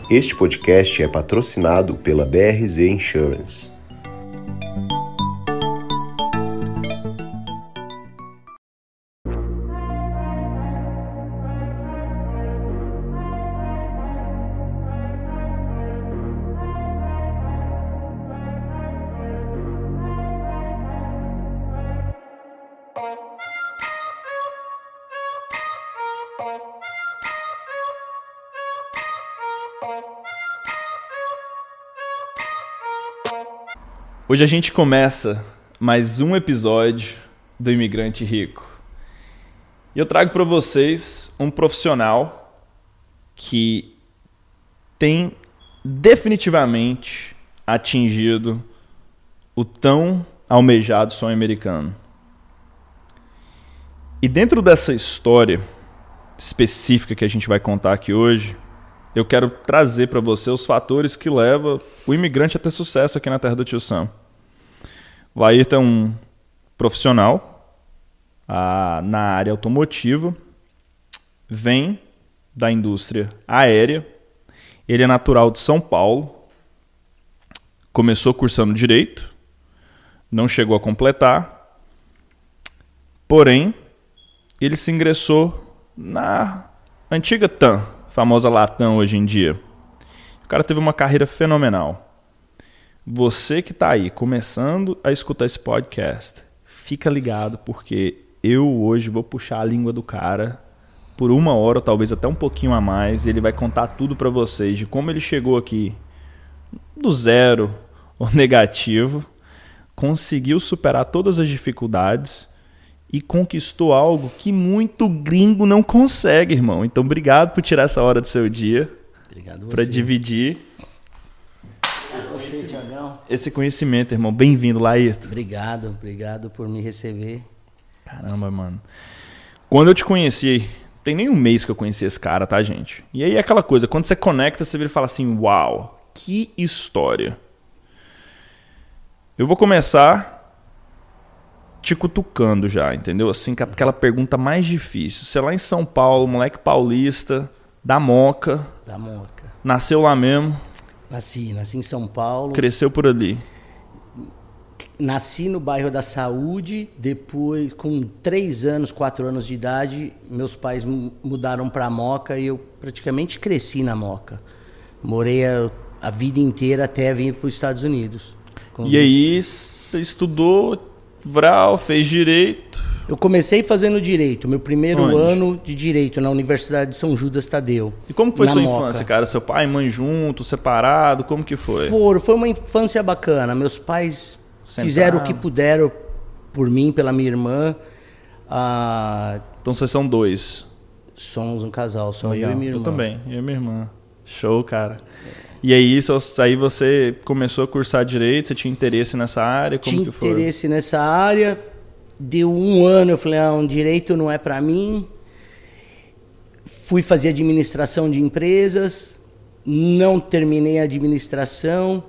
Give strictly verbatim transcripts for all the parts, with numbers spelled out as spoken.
Este podcast é patrocinado pela B R Z Insurance. Hoje a gente começa mais um episódio do Imigrante Rico. E eu trago para vocês um profissional que tem definitivamente atingido o tão almejado sonho americano. E dentro dessa história específica que a gente vai contar aqui hoje, eu quero trazer para você os fatores que levam o imigrante a ter sucesso aqui na terra do Tio Sam. O Ayrton é um profissional ah, na área automotiva, vem da indústria aérea, ele é natural de São Paulo, começou cursando Direito, não chegou a completar, porém, ele se ingressou na antiga T A M, famosa Latam hoje em dia. O cara teve uma carreira fenomenal. Você que está aí começando a escutar esse podcast, fica ligado porque eu hoje vou puxar a língua do cara por uma hora ou talvez até um pouquinho a mais. E ele vai contar tudo para vocês de como ele chegou aqui do zero ou negativo, conseguiu superar todas as dificuldades e conquistou algo que muito gringo não consegue, irmão. Então, obrigado por tirar essa hora do seu dia para dividir esse conhecimento, irmão. Bem-vindo, Laírton. Obrigado, obrigado por me receber. Caramba, mano. Quando eu te conheci, tem nem um mês que eu conheci esse cara, tá, gente? E aí é aquela coisa, quando você conecta, você vira e fala assim, uau, que história. Eu vou começar te cutucando já, entendeu? Assim, aquela pergunta mais difícil. Você lá em São Paulo, moleque paulista, da Moca. Da Moca. Nasceu lá mesmo. Nasci, nasci em São Paulo. Cresceu por ali. Nasci no bairro da Saúde, depois, com três anos, quatro anos de idade, meus pais mudaram para Moca e eu praticamente cresci na Moca. Morei a, a vida inteira até vir para os Estados Unidos. E aí, você estudou, Vral, fez Direito? Eu comecei fazendo Direito, meu primeiro Onde? ano de Direito, na Universidade de São Judas Tadeu. E como que foi sua Moca. infância, cara? Seu pai e mãe junto, separado, como que foi? For, foi uma infância bacana. Meus pais Sentaram. Fizeram o que puderam por mim, pela minha irmã. Ah, então vocês são dois? Somos um casal, só Legal. eu e minha irmã. Eu também, eu e minha irmã. Show, cara. E aí, aí você começou a cursar Direito, você tinha interesse nessa área? Como tinha que foi? interesse nessa área. Deu um ano, eu falei, ah, um Direito não é para mim. Fui fazer administração de empresas, não terminei a administração.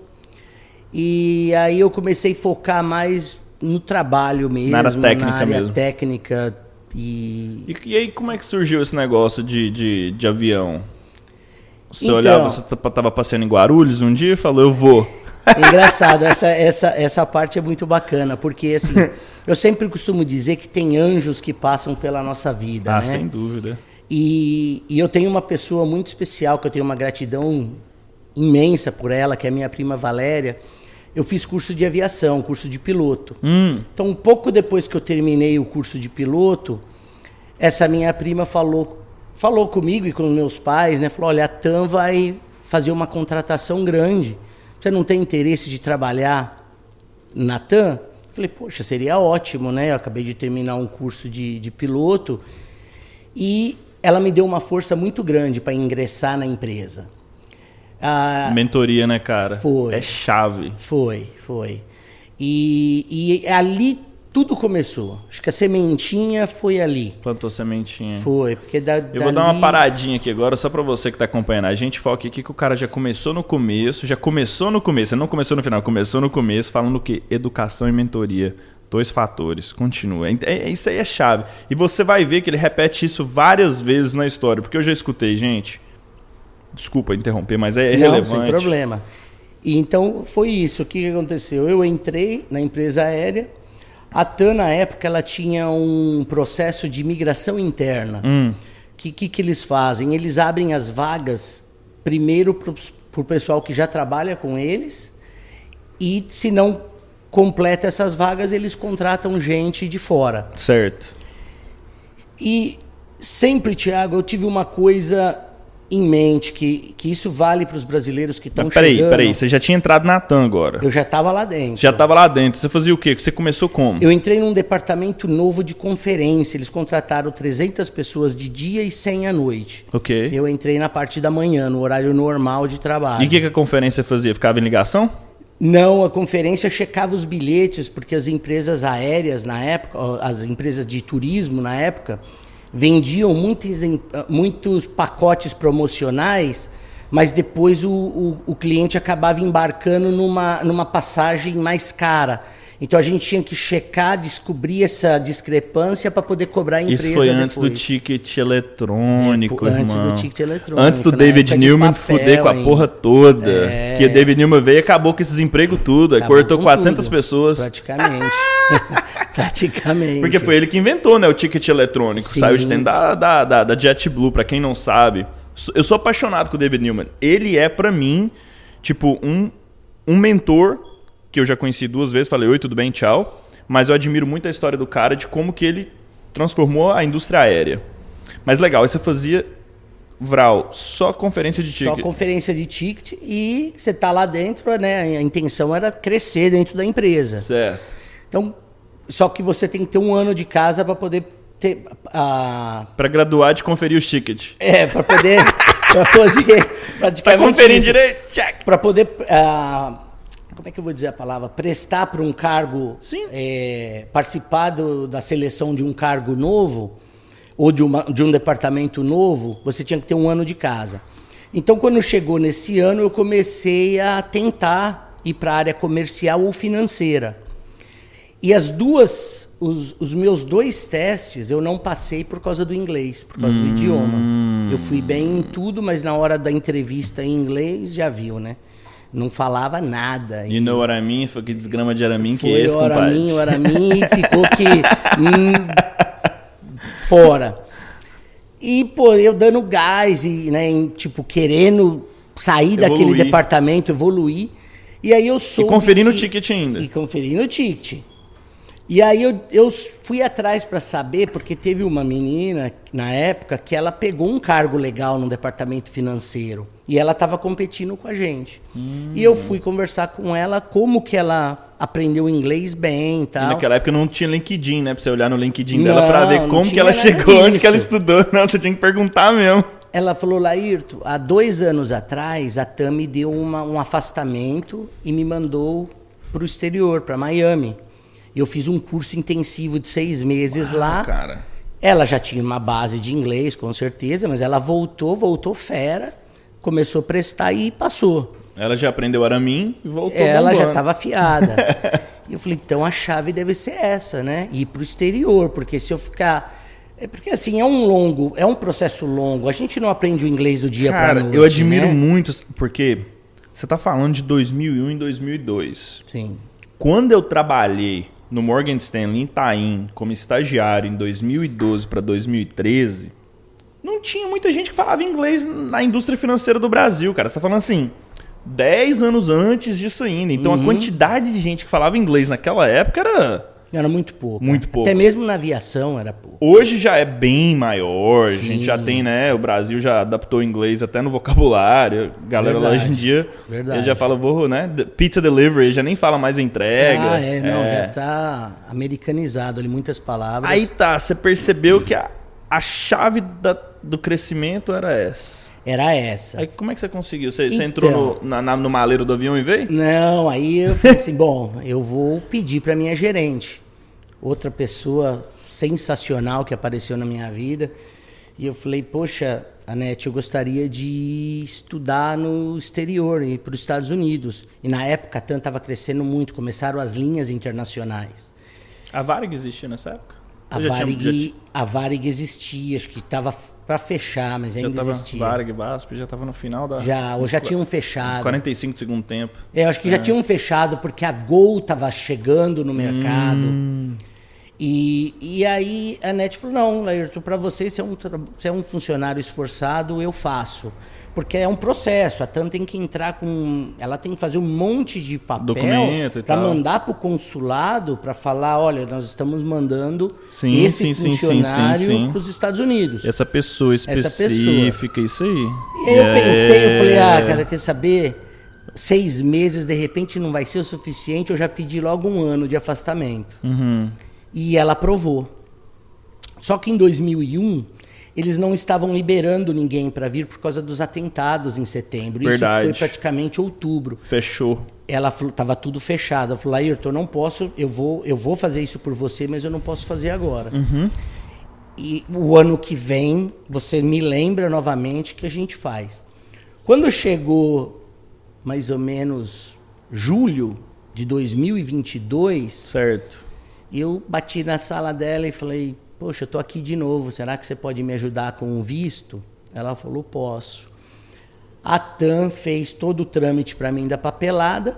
E aí eu comecei a focar mais no trabalho mesmo, na área técnica na área mesmo. técnica. E... E, e aí como é que surgiu esse negócio de, de, de avião? Você então, olhava, você estava passeando em Guarulhos um dia e falou, eu vou. Engraçado, essa, essa, essa parte é muito bacana, porque assim, eu sempre costumo dizer que tem anjos que passam pela nossa vida, ah, né? sem dúvida. E, e eu tenho uma pessoa muito especial, que eu tenho uma gratidão imensa por ela, que é a minha prima Valéria. Eu fiz curso de aviação, curso de piloto. Hum. Então, um pouco depois que eu terminei o curso de piloto, essa minha prima falou, falou comigo e com meus pais, né? Falou, olha, a T A M vai fazer uma contratação grande. Você não tem interesse de trabalhar na T A M? Eu falei, poxa, seria ótimo, né? Eu acabei de terminar um curso de, de piloto. E ela me deu uma força muito grande para ingressar na empresa. Ah, mentoria, né, cara? Foi. É chave. Foi, foi. E, e ali tudo começou. Acho que a sementinha foi ali. Plantou sementinha. Foi, porque da, Eu dali... vou dar uma paradinha aqui agora, só pra você que tá acompanhando a gente. Foca aqui que o cara já começou no começo, já começou no começo, ele não começou no final, começou no começo, falando que educação e mentoria. Dois fatores. Continua. É, é, isso aí é chave. E você vai ver que ele repete isso várias vezes na história, porque eu já escutei, gente. Desculpa interromper, mas é Não, relevante. sem problema. E então foi isso. O que que aconteceu? Eu entrei na empresa aérea. A TAM, na época, ela tinha um processo de migração interna. O Hum. que, que, que eles fazem? Eles abrem as vagas primeiro para o pessoal que já trabalha com eles e, se não completa essas vagas, eles contratam gente de fora. Certo. E sempre, Thiago, eu tive uma coisa em mente, que, que isso vale para os brasileiros que estão Mas peraí, chegando. peraí, você já tinha entrado na TAM agora. Eu já estava lá dentro. Já estava lá dentro. Você fazia o quê? Você começou como? Eu entrei num departamento novo de conferência. Eles contrataram trezentas pessoas de dia e cem à noite. Ok. Eu entrei na parte da manhã, no horário normal de trabalho. E o que, que a conferência fazia? Ficava em ligação? Não, a conferência checava os bilhetes, porque as empresas aéreas na época, as empresas de turismo na época, vendiam muitos, muitos pacotes promocionais, mas depois o, o, o cliente acabava embarcando numa, numa passagem mais cara. Então a gente tinha que checar, descobrir essa discrepância para poder cobrar a empresa. Isso foi antes depois. do ticket eletrônico, Depo- Antes irmão. do ticket eletrônico. Antes do na David época de Newman papel fuder com a ainda. porra toda. É. Que o David Newman veio e acabou com esses empregos tudo. Aí Acabou cortou com quatrocentas tudo, pessoas. Praticamente. Praticamente. Porque foi ele que inventou, né, o ticket eletrônico. Sim. Saiu de dentro da, da, da, da JetBlue, pra quem não sabe. Eu sou apaixonado com o David Newman. Ele é, pra mim, tipo, um, um mentor que eu já conheci duas vezes. Falei, oi, tudo bem, tchau. Mas eu admiro muito a história do cara, de como que ele transformou a indústria aérea. Mas legal, aí você fazia, Vral, só conferência de ticket. Só conferência de ticket e você tá lá dentro, né? A intenção era crescer dentro da empresa. Certo. Então, só que você tem que ter um ano de casa para poder ter a Pra graduar de conferir os tickets. é, para poder para poder Tá praticamente conferindo isso. direito? Check. Para poder ah, como é que eu vou dizer a palavra? Prestar para um cargo, Sim. é, participar do, da seleção de um cargo novo ou de, uma, de um departamento novo, você tinha que ter um ano de casa. Então, quando chegou nesse ano, eu comecei a tentar ir para a área comercial ou financeira. E as duas, os, os meus dois testes, eu não passei por causa do inglês, por causa Hum. do idioma. Eu fui bem em tudo, mas na hora da entrevista em inglês, já viu, né? Não falava nada. You know what I mean? Foi que desgrama de Aramin que é Foi esse, o compadre. Aramin, o Aramin, ficou que... hum, fora. E, pô, eu dando gás e, né, em, tipo, querendo sair daquele Evoluir. departamento, evoluir. E aí eu soube E conferindo o que- ticket ainda. E conferindo o ticket. E aí eu, eu fui atrás para saber, porque teve uma menina, na época, que ela pegou um cargo legal no departamento financeiro. E ela estava competindo com a gente. Hum. E eu fui conversar com ela, como que ela aprendeu inglês bem e E tal. naquela época não tinha LinkedIn, né? Pra você olhar no LinkedIn dela pra Não, ver não como que tinha ela nada chegou, onde disso. que ela estudou. Não, você tinha que perguntar mesmo. Ela falou, Laírto, há dois anos atrás, a TAM me deu uma, um afastamento e me mandou para o exterior, para Miami. Eu fiz um curso intensivo de seis meses lá. Cara. Ela já tinha uma base de inglês, com certeza, mas ela voltou, voltou fera, começou a prestar e passou. Ela já aprendeu Aramin e voltou Ela já bombando. estava afiada. E eu falei, então a chave deve ser essa, né? Ir para o exterior, porque se eu ficar... É porque assim, é um longo, é um processo longo. A gente não aprende o inglês do dia para Cara, noite, eu admiro né? muito, porque você tá falando de dois mil e um e dois mil e dois. Sim. Quando eu trabalhei no Morgan Stanley, em Itaim, como estagiário em dois mil e doze para dois mil e treze, não tinha muita gente que falava inglês na indústria financeira do Brasil, cara. Você tá falando assim, dez anos antes disso ainda. Então Uhum. a quantidade de gente que falava inglês naquela época era... Era muito pouco. Muito pouco. Até mesmo na aviação era pouco. Hoje já é bem maior, a Sim. gente já tem, né? O Brasil já adaptou o inglês até no vocabulário. A galera lá Verdade. hoje em dia Verdade. ele já fala, vou, né? de- Pizza delivery, já nem fala mais entrega. Ah, é, não, É. já tá americanizado ali, muitas palavras. Aí tá, você percebeu que a, a chave da- do crescimento era essa. Era essa. Aí como é que você conseguiu? Você, você Então. entrou no, na- na- no maleiro do avião e veio? Não, aí eu falei assim, bom, eu vou pedir para minha gerente. Outra pessoa sensacional que apareceu na minha vida. E eu falei, poxa, Anete, eu gostaria de estudar no exterior, ir para os Estados Unidos. E na época a TAM estava crescendo muito, começaram as linhas internacionais. A Varig existia nessa época? A Ou já tinha- já Varig, tinha- a Varig existia, acho que estava para fechar, mas ainda já tava, existia. Varg, Vasp já estava no final da... Já, ou já tinham fechado. quarenta e cinco do segundo tempo. É, eu acho que é. já tinham fechado, porque a Gol estava chegando no mercado. Hum. E, e aí a NET falou, não, Laírton, para você, se é, um, se é um funcionário esforçado, eu faço. Porque é um processo, a TAM tem que entrar com... Ela tem que fazer um monte de papel para mandar para o consulado, para falar, olha, nós estamos mandando sim, esse sim, funcionário para os Estados Unidos. Essa pessoa específica, Essa pessoa. Isso aí. E aí eu é... pensei, eu falei, ah, cara, quer saber? Seis meses, de repente, não vai ser o suficiente, eu já pedi logo um ano de afastamento. Uhum. E ela aprovou. Só que em dois mil e um, eles não estavam liberando ninguém para vir por causa dos atentados em setembro. Verdade. Isso foi praticamente outubro. Fechou. Ela falou, estava tudo fechado. Ela falou, Laírton, eu não posso, eu vou, eu vou fazer isso por você, mas eu não posso fazer agora. Uhum. E o ano que vem, você me lembra novamente que a gente faz. Quando chegou mais ou menos julho de dois mil e vinte e dois... Certo. Eu bati na sala dela e falei, poxa, eu tô aqui de novo, será que você pode me ajudar com o visto? Ela falou, posso. A TAM fez todo o trâmite para mim da papelada.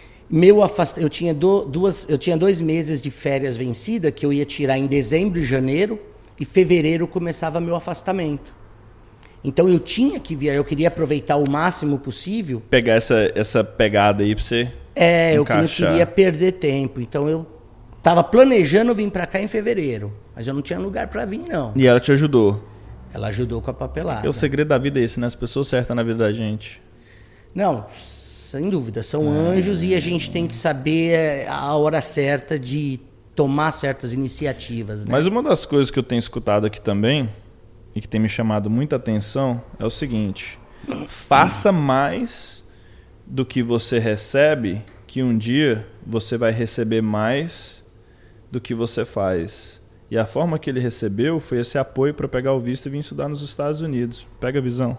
Meu afast... eu, tinha do... duas... eu tinha dois meses de férias vencida, que eu ia tirar em dezembro e janeiro, e fevereiro começava meu afastamento. Então eu tinha que vir, eu queria aproveitar o máximo possível. Pegar essa, essa pegada aí para você É, encaixar. Eu não queria perder tempo, então eu... Tava planejando vir para cá em fevereiro, mas eu não tinha lugar para vir, não. E ela te ajudou? Ela ajudou com a papelada. É o segredo da vida é esse, né? As pessoas certas na vida da gente. Não, sem dúvida. São é. anjos e a gente tem que saber a hora certa de tomar certas iniciativas, né? Mas uma das coisas que eu tenho escutado aqui também, e que tem me chamado muita atenção, é o seguinte. Faça mais do que você recebe, que um dia você vai receber mais do que você faz. E a forma que ele recebeu foi esse apoio para pegar o visto e vir estudar nos Estados Unidos. Pega a visão.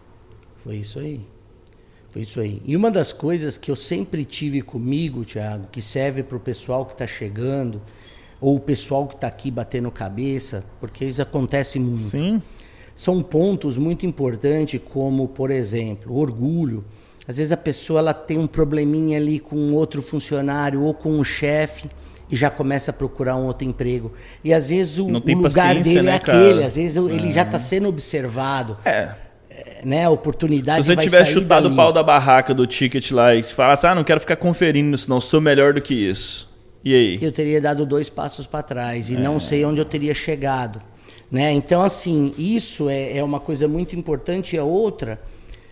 Foi isso aí. Foi isso aí. E uma das coisas que eu sempre tive comigo, Thiago, que serve para o pessoal que está chegando, ou o pessoal que está aqui batendo cabeça, porque isso acontece muito. Sim. São pontos muito importantes, como, por exemplo, orgulho. Às vezes a pessoa ela tem um probleminha ali com outro funcionário ou com um chefe, e já começa a procurar um outro emprego. E às vezes o, o lugar dele né, é aquele, cara? Às vezes ele é. já está sendo observado. É. É, né, a oportunidade Se você vai tivesse sair chutado dali. o pau da barraca do ticket lá e falasse, ah, não quero ficar conferindo isso não, sou melhor do que isso. E aí? Eu teria dado dois passos para trás e é. não sei onde eu teria chegado. Né? Então, assim, isso é, é uma coisa muito importante. E a outra,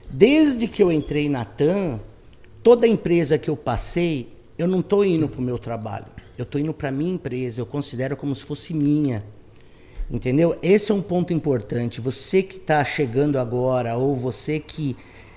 desde que eu entrei na TAM, toda empresa que eu passei, eu não estou indo para o meu trabalho. Eu estou indo para a minha empresa, eu considero como se fosse minha. Entendeu? Esse é um ponto importante. Você que está chegando agora, ou você que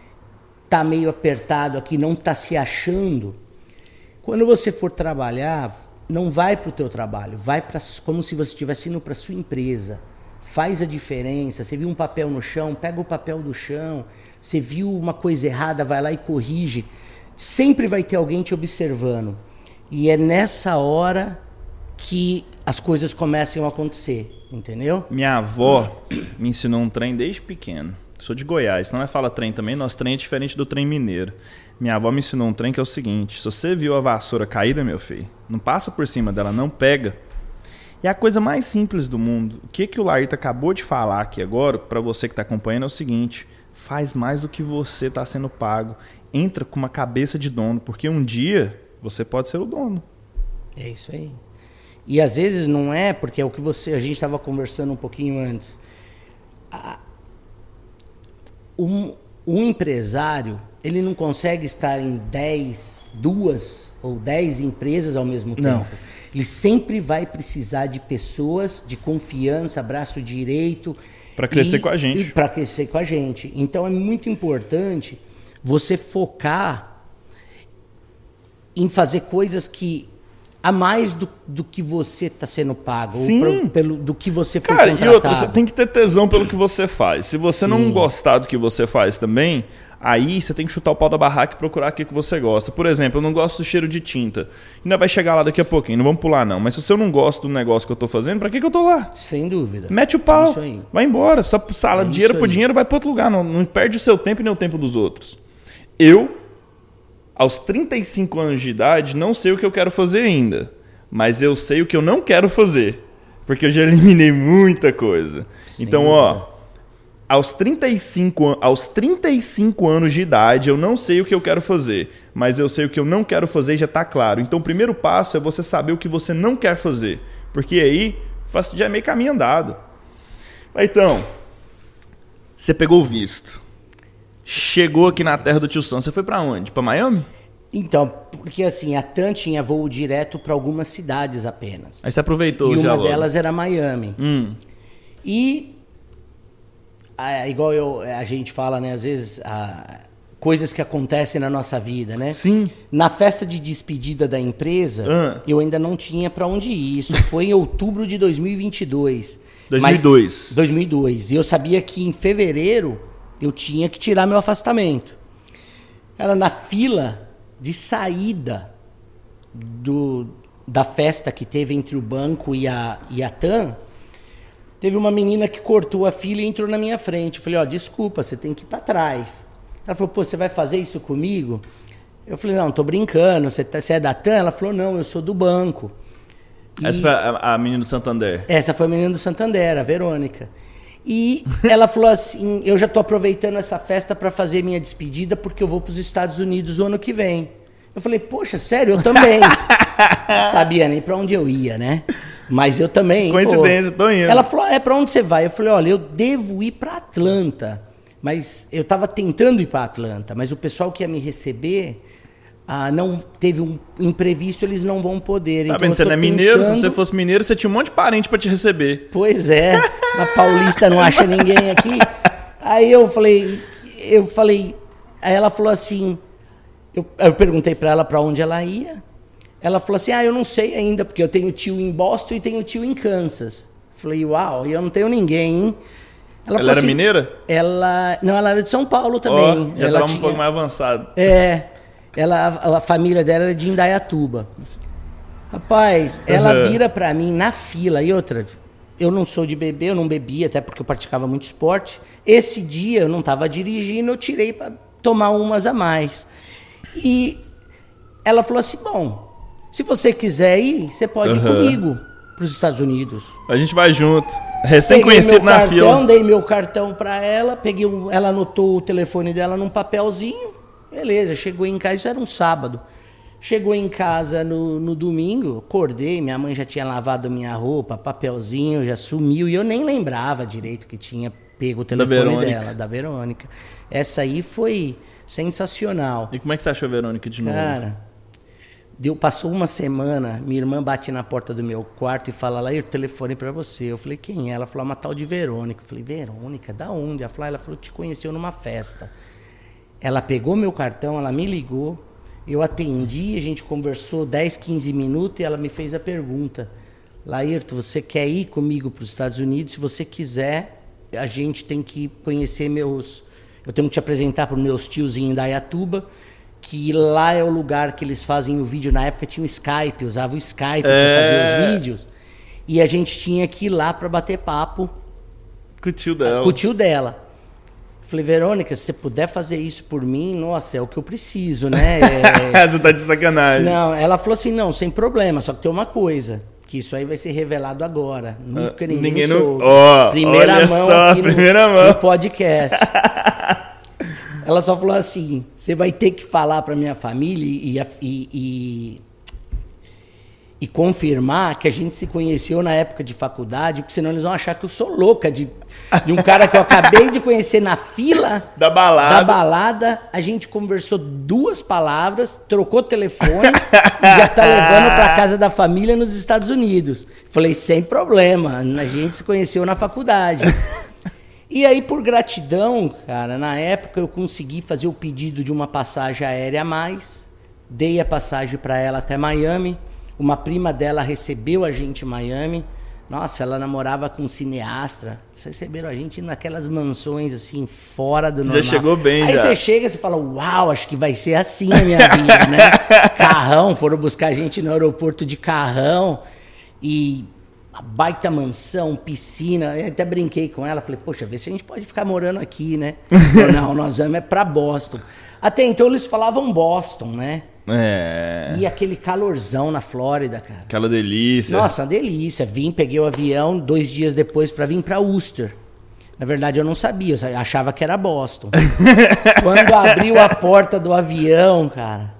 está meio apertado aqui, não está se achando, quando você for trabalhar, não vai para o teu trabalho, vai pra, como se você estivesse indo para a sua empresa. Faz a diferença. Você viu um papel no chão, pega o papel do chão. Você viu uma coisa errada, vai lá e corrige. Sempre vai ter alguém te observando. E é nessa hora que as coisas começam a acontecer, entendeu? Minha avó me ensinou um trem desde pequeno. Sou de Goiás, não é fala trem também, nosso trem é diferente do trem mineiro. Minha avó me ensinou um trem que é o seguinte, se você viu a vassoura caída, meu filho, não passa por cima dela, não pega. E a coisa mais simples do mundo, o que, que o Laírton acabou de falar aqui agora, para você que está acompanhando, é o seguinte, faz mais do que você está sendo pago. Entra com uma cabeça de dono, porque um dia você pode ser o dono. É isso aí. E às vezes não é, porque é o que você, a gente estava conversando um pouquinho antes. A, um, um empresário, ele não consegue estar em dez, duas ou dez empresas ao mesmo tempo. Não. Ele sempre vai precisar de pessoas de confiança, braço direito. Para crescer e, com a gente. Para crescer com a gente. Então é muito importante você focar em fazer coisas que a mais do, do que você está sendo pago. Sim. Ou pra, pelo, do que você foi Cara, contratado. e outra, você tem que ter tesão pelo que você faz. Se você Sim. não gostar do que você faz também, aí você tem que chutar o pau da barraca e procurar o que você gosta. Por exemplo, eu não gosto do cheiro de tinta. Ainda vai chegar lá daqui a pouquinho, não vamos pular não. Mas se eu não gosto do negócio que eu tô fazendo, pra que, que eu tô lá? Sem dúvida. Mete o pau, é isso aí. Vai embora. Só sala, é dinheiro por dinheiro, vai para outro lugar. Não, não perde o seu tempo e nem o tempo dos outros. Eu, aos trinta e cinco anos de idade, não sei o que eu quero fazer ainda. Mas eu sei o que eu não quero fazer. Porque eu já eliminei muita coisa. Sim, então, ó, aos trinta e cinco, aos trinta e cinco anos de idade, eu não sei o que eu quero fazer. Mas eu sei o que eu não quero fazer e já está claro. Então, o primeiro passo é você saber o que você não quer fazer. Porque aí já é meio caminho andado. Então, você pegou o visto. Chegou aqui na terra do Tio Sam. Você foi para onde? Para Miami? Então, porque assim, a TAM tinha voo direto para algumas cidades apenas. Aí você aproveitou e já uma logo. delas era Miami. Hum. E, a, igual eu, a gente fala, né, às vezes, a, coisas que acontecem na nossa vida, né? Sim. Na festa de despedida da empresa, ah. eu ainda não tinha para onde ir. Isso foi em outubro de dois mil e vinte e dois. dois mil e dois. Mas, dois mil e dois. E eu sabia que em fevereiro eu tinha que tirar meu afastamento. Era na fila de saída do, da festa que teve entre o banco e a, e a TAM, teve uma menina que cortou a fila e entrou na minha frente. Eu falei, ó, desculpa, você tem que ir para trás. Ela falou, pô, você vai fazer isso comigo? Eu falei, não, tô brincando, você, tá, você é da TAM? Ela falou, não, eu sou do banco. E essa foi a, a menina do Santander? Essa foi a menina do Santander, a Verônica. E ela falou assim, eu já estou aproveitando essa festa para fazer minha despedida porque eu vou para os Estados Unidos o ano que vem. Eu falei, poxa, sério, eu também. Sabia nem para onde eu ia, né? Mas eu também. Coincidência, pô. tô indo. Ela falou, é, para onde você vai? Eu falei, olha, eu devo ir para Atlanta. Mas eu estava tentando ir para Atlanta, mas o pessoal que ia me receber... Ah, não teve um imprevisto, eles não vão poder. Tá então, vendo? Você não é tentando... mineiro, se você fosse mineiro, você tinha um monte de parente pra te receber. Pois é, a Paulista não acha ninguém aqui. Aí eu falei, eu falei, aí ela falou assim, eu, eu perguntei pra ela pra onde ela ia. Ela falou assim, ah, eu não sei ainda, porque eu tenho tio em Boston e tenho tio em Kansas. Falei, uau, e eu não tenho ninguém, hein? Ela, ela era assim, mineira? Ela, não, ela era de São Paulo também. Oh, já ela tava tinha, um pouco mais avançado. É... Ela, a, a família dela era de Indaiatuba. Rapaz, ela uhum. vira pra mim na fila. E outra, eu não sou de beber, eu não bebia, até porque eu praticava muito esporte. Esse dia eu não estava dirigindo, eu tirei pra tomar umas a mais. E ela falou assim, bom, se você quiser ir, você pode uhum. ir comigo pros Estados Unidos. A gente vai junto. Recém-conhecido na cartão, fila. Dei meu cartão pra ela, peguei um, ela anotou o telefone dela num papelzinho. Beleza, chegou em casa, isso era um sábado. Chegou em casa no, no domingo, acordei, minha mãe já tinha lavado minha roupa, papelzinho, já sumiu, e eu nem lembrava direito que tinha pego o telefone da dela, da Verônica. Essa aí foi sensacional. E como é que você achou a Verônica de novo? Cara, deu, passou uma semana, minha irmã bate na porta do meu quarto e fala, lá, o telefone pra você. Eu falei, quem é? Ela falou, uma tal de Verônica. Eu falei, Verônica, da onde? Ela falou, ela falou, te conheceu numa festa. Ela pegou meu cartão, ela me ligou, eu atendi, a gente conversou dez, quinze minutos e ela me fez a pergunta. Laírton, você quer ir comigo para os Estados Unidos? Se você quiser, a gente tem que conhecer meus... Eu tenho que te apresentar para os meus tios em Indaiatuba, que lá é o lugar que eles fazem o vídeo. Na época tinha o Skype, usava o Skype é... para fazer os vídeos. E a gente tinha que ir lá para bater papo com o tio dela. Com o tio dela. Falei, Verônica, se você puder fazer isso por mim, nossa, é o que eu preciso, né? É, você tá de sacanagem. Não, ela falou assim, não, sem problema, só que tem uma coisa, que isso aí vai ser revelado agora. Nunca ninguém, ninguém soube. Não... Oh, primeira olha mão só, aqui primeira no, mão. no podcast. Ela só falou assim, você vai ter que falar pra minha família e... e, e E confirmar que a gente se conheceu na época de faculdade, porque senão eles vão achar que eu sou louca de, de um cara que eu acabei de conhecer na fila da balada. Da balada. A gente conversou duas palavras, trocou telefone e já tá levando para casa da família nos Estados Unidos. Falei, sem problema, a gente se conheceu na faculdade. E aí, por gratidão, cara, na época eu consegui fazer o pedido de uma passagem aérea a mais, dei a passagem para ela até Miami. Uma prima dela recebeu a gente em Miami. Nossa, ela namorava com um cineasta. Vocês receberam a gente naquelas mansões, assim, fora do normal. Já chegou bem, Aí já. você chega e fala, uau, acho que vai ser assim a minha vida, né? Carrão, foram buscar a gente no aeroporto de carrão. E a baita mansão, piscina. Eu até brinquei com ela, falei, poxa, vê se a gente pode ficar morando aqui, né? Falei, não, nós vamos é pra Boston. Até então eles falavam Boston, né? É. E aquele calorzão na Flórida, cara. Aquela delícia. Nossa, uma delícia. Vim, peguei o avião dois dias depois para vir para Worcester. Na verdade, eu não sabia, eu achava que era Boston. Quando abriu a porta do avião, cara,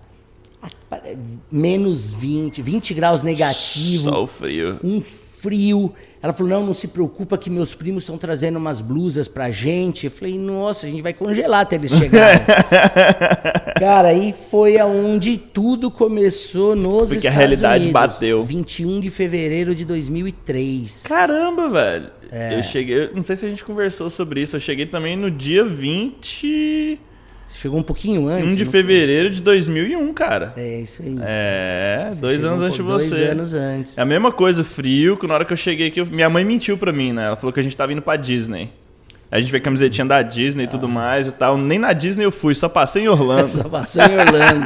menos vinte, vinte graus negativo. Só o frio. Um frio. Ela falou, não, não se preocupa que meus primos estão trazendo umas blusas pra gente. Eu falei, nossa, a gente vai congelar até eles chegarem. Cara, aí foi aonde tudo começou nos Porque Estados Unidos. a realidade bateu. vinte e um de fevereiro de dois mil e três. Caramba, velho. É. Eu cheguei, eu não sei se a gente conversou sobre isso, eu cheguei também no dia vinte Chegou um pouquinho antes. um de não fevereiro de dois mil e um, cara. foi? É, isso aí. É, Você dois chegou anos um antes de pouco- você. Dois anos antes. É a mesma coisa, frio, que na hora que eu cheguei aqui, eu- minha mãe mentiu pra mim, né? Ela falou que a gente tava indo pra Disney. A gente veio camisetinha da Disney e tudo mais e tal. Nem na Disney eu fui, só passei em Orlando. Só passou em Orlando.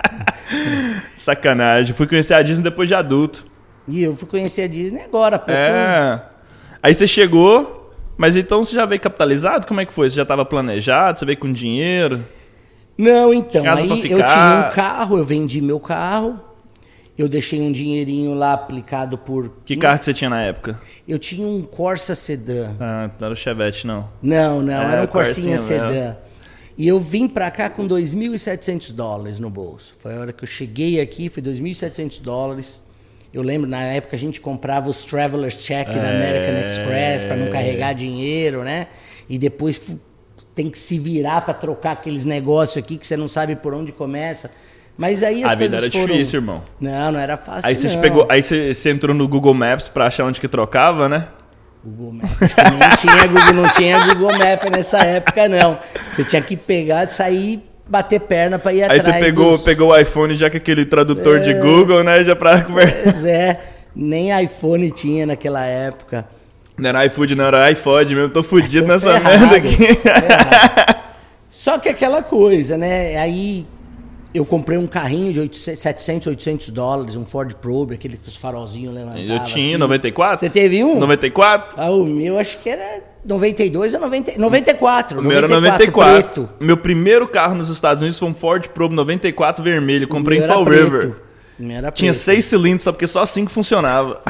Sacanagem. Fui conhecer a Disney depois de adulto. E eu fui conhecer a Disney agora, há pouco. É. Aí você chegou, mas então você já veio capitalizado? Como é que foi? Você já tava planejado? Você veio com dinheiro? Não, então, Casa aí pra eu ficar. tinha um carro, eu vendi meu carro, eu deixei um dinheirinho lá aplicado por... Que carro que você tinha na época? Eu tinha um Corsa sedã. Ah, não era o Chevette, não. Não, não, É, era um Corsinha Corsinha sedã. E eu vim pra cá com dois mil e setecentos dólares no bolso. Foi a hora que eu cheguei aqui, foi dois mil e setecentos dólares. Eu lembro, na época a gente comprava os Traveler's Check da É. American Express para não carregar dinheiro, né? E depois fu- tem que se virar para trocar aqueles negócios aqui que você não sabe por onde começa. Mas aí as A vida coisas era foram... difícil, irmão. Não, não era fácil, Aí você não. pegou, aí você, você entrou no Google Maps pra achar onde que trocava, né? Google Maps. Acho que não tinha Google, não tinha Google Maps nessa época, não. Você tinha que pegar, sair, bater perna para ir Aí atrás. você pegou, dos... pegou o iPhone já com aquele tradutor É. de Google, né? Já pra conversar. Pois é, nem iPhone tinha naquela época. Não era iFood, não era iPod mesmo. Tô fudido nessa Tá merda errado, aqui. tá errado. Só que aquela coisa, né? Aí eu comprei um carrinho de oitocentos, setecentos, oitocentos dólares, um Ford Probe, aquele que os farolzinhos levantavam. Eu tinha, assim. noventa e quatro? Você teve um? noventa e quatro? Ah, o meu acho que era noventa e dois ou noventa, noventa e quatro. O meu era noventa e quatro. Preto. Meu primeiro carro nos Estados Unidos foi um Ford Probe noventa e quatro vermelho. Comprei O em meu Fall era preto. River. O meu era Tinha preto. seis cilindros, só porque só cinco funcionava.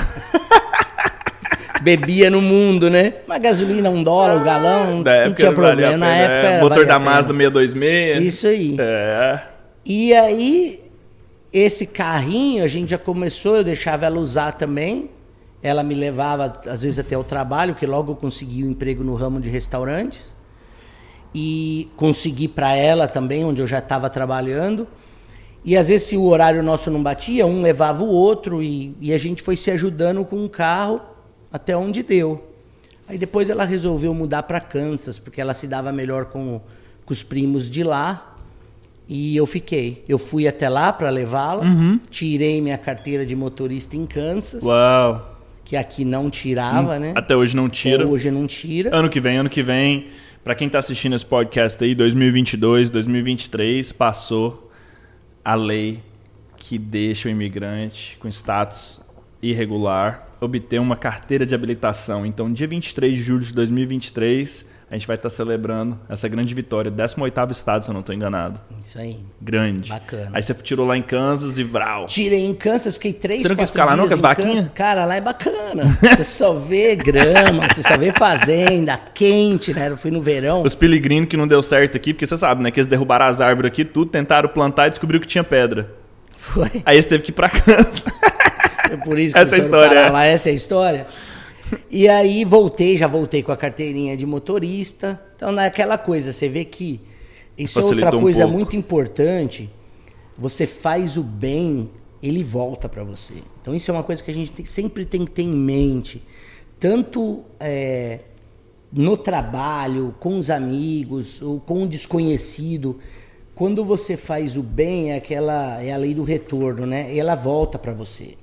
Bebia no mundo, né? Uma gasolina, um dólar, o galão, Da não tinha era- valia problema. a Na pena, época é. era, Motor valia da a pena. Mazda seiscentos e vinte e seis. Isso aí. É. E aí, esse carrinho, a gente já começou, eu deixava ela usar também. Ela me levava, às vezes, até o trabalho, que logo eu consegui um emprego no ramo de restaurantes. E consegui para ela também, onde eu já estava trabalhando. E às vezes, se o horário nosso não batia, um levava o outro. E, e a gente foi se ajudando com o carro até onde deu. Aí depois ela resolveu mudar para Kansas, porque ela se dava melhor com, com os primos de lá. E eu fiquei. Eu fui até lá para levá-la, tirei minha carteira de motorista em Kansas, Uau. que aqui não tirava, né? Até hoje não tira. Até hoje não tira. Ano que vem, ano que vem. Pra quem tá assistindo esse podcast aí, dois mil e vinte e dois, dois mil e vinte e três, passou a lei que deixa o imigrante com status irregular obter uma carteira de habilitação. Então, dia vinte e três de julho de dois mil e vinte e três, a gente vai estar celebrando essa grande vitória. décimo oitavo estado, se eu não estou enganado. Isso aí. Grande. Bacana. Aí você tirou lá em Kansas e vral. Tirei em Kansas, fiquei três, Você não quis quatro ficar lá não, dias com as em vaquinhas? Kansas. Cara, lá é bacana. Você só vê grama, você só vê fazenda, quente, né? Eu fui no verão. Os peregrinos que não deu certo aqui, porque você sabe, né? Que eles derrubaram as árvores aqui, tudo, tentaram plantar e descobriu que tinha pedra. Foi. Aí você teve que ir pra Kansas. É por isso que Essa eles foram história, parar é. lá, essa é a história. E aí voltei, já voltei com a carteirinha de motorista. Então, naquela coisa, você vê que isso é Facilitou outra um coisa pouco. muito importante. Você faz o bem, ele volta para você. Então, isso é uma coisa que a gente tem- sempre tem que ter em mente. Tanto é, no trabalho, com os amigos, ou com o desconhecido. Quando você faz o bem, é aquela é a lei do retorno, né? E ela volta para você.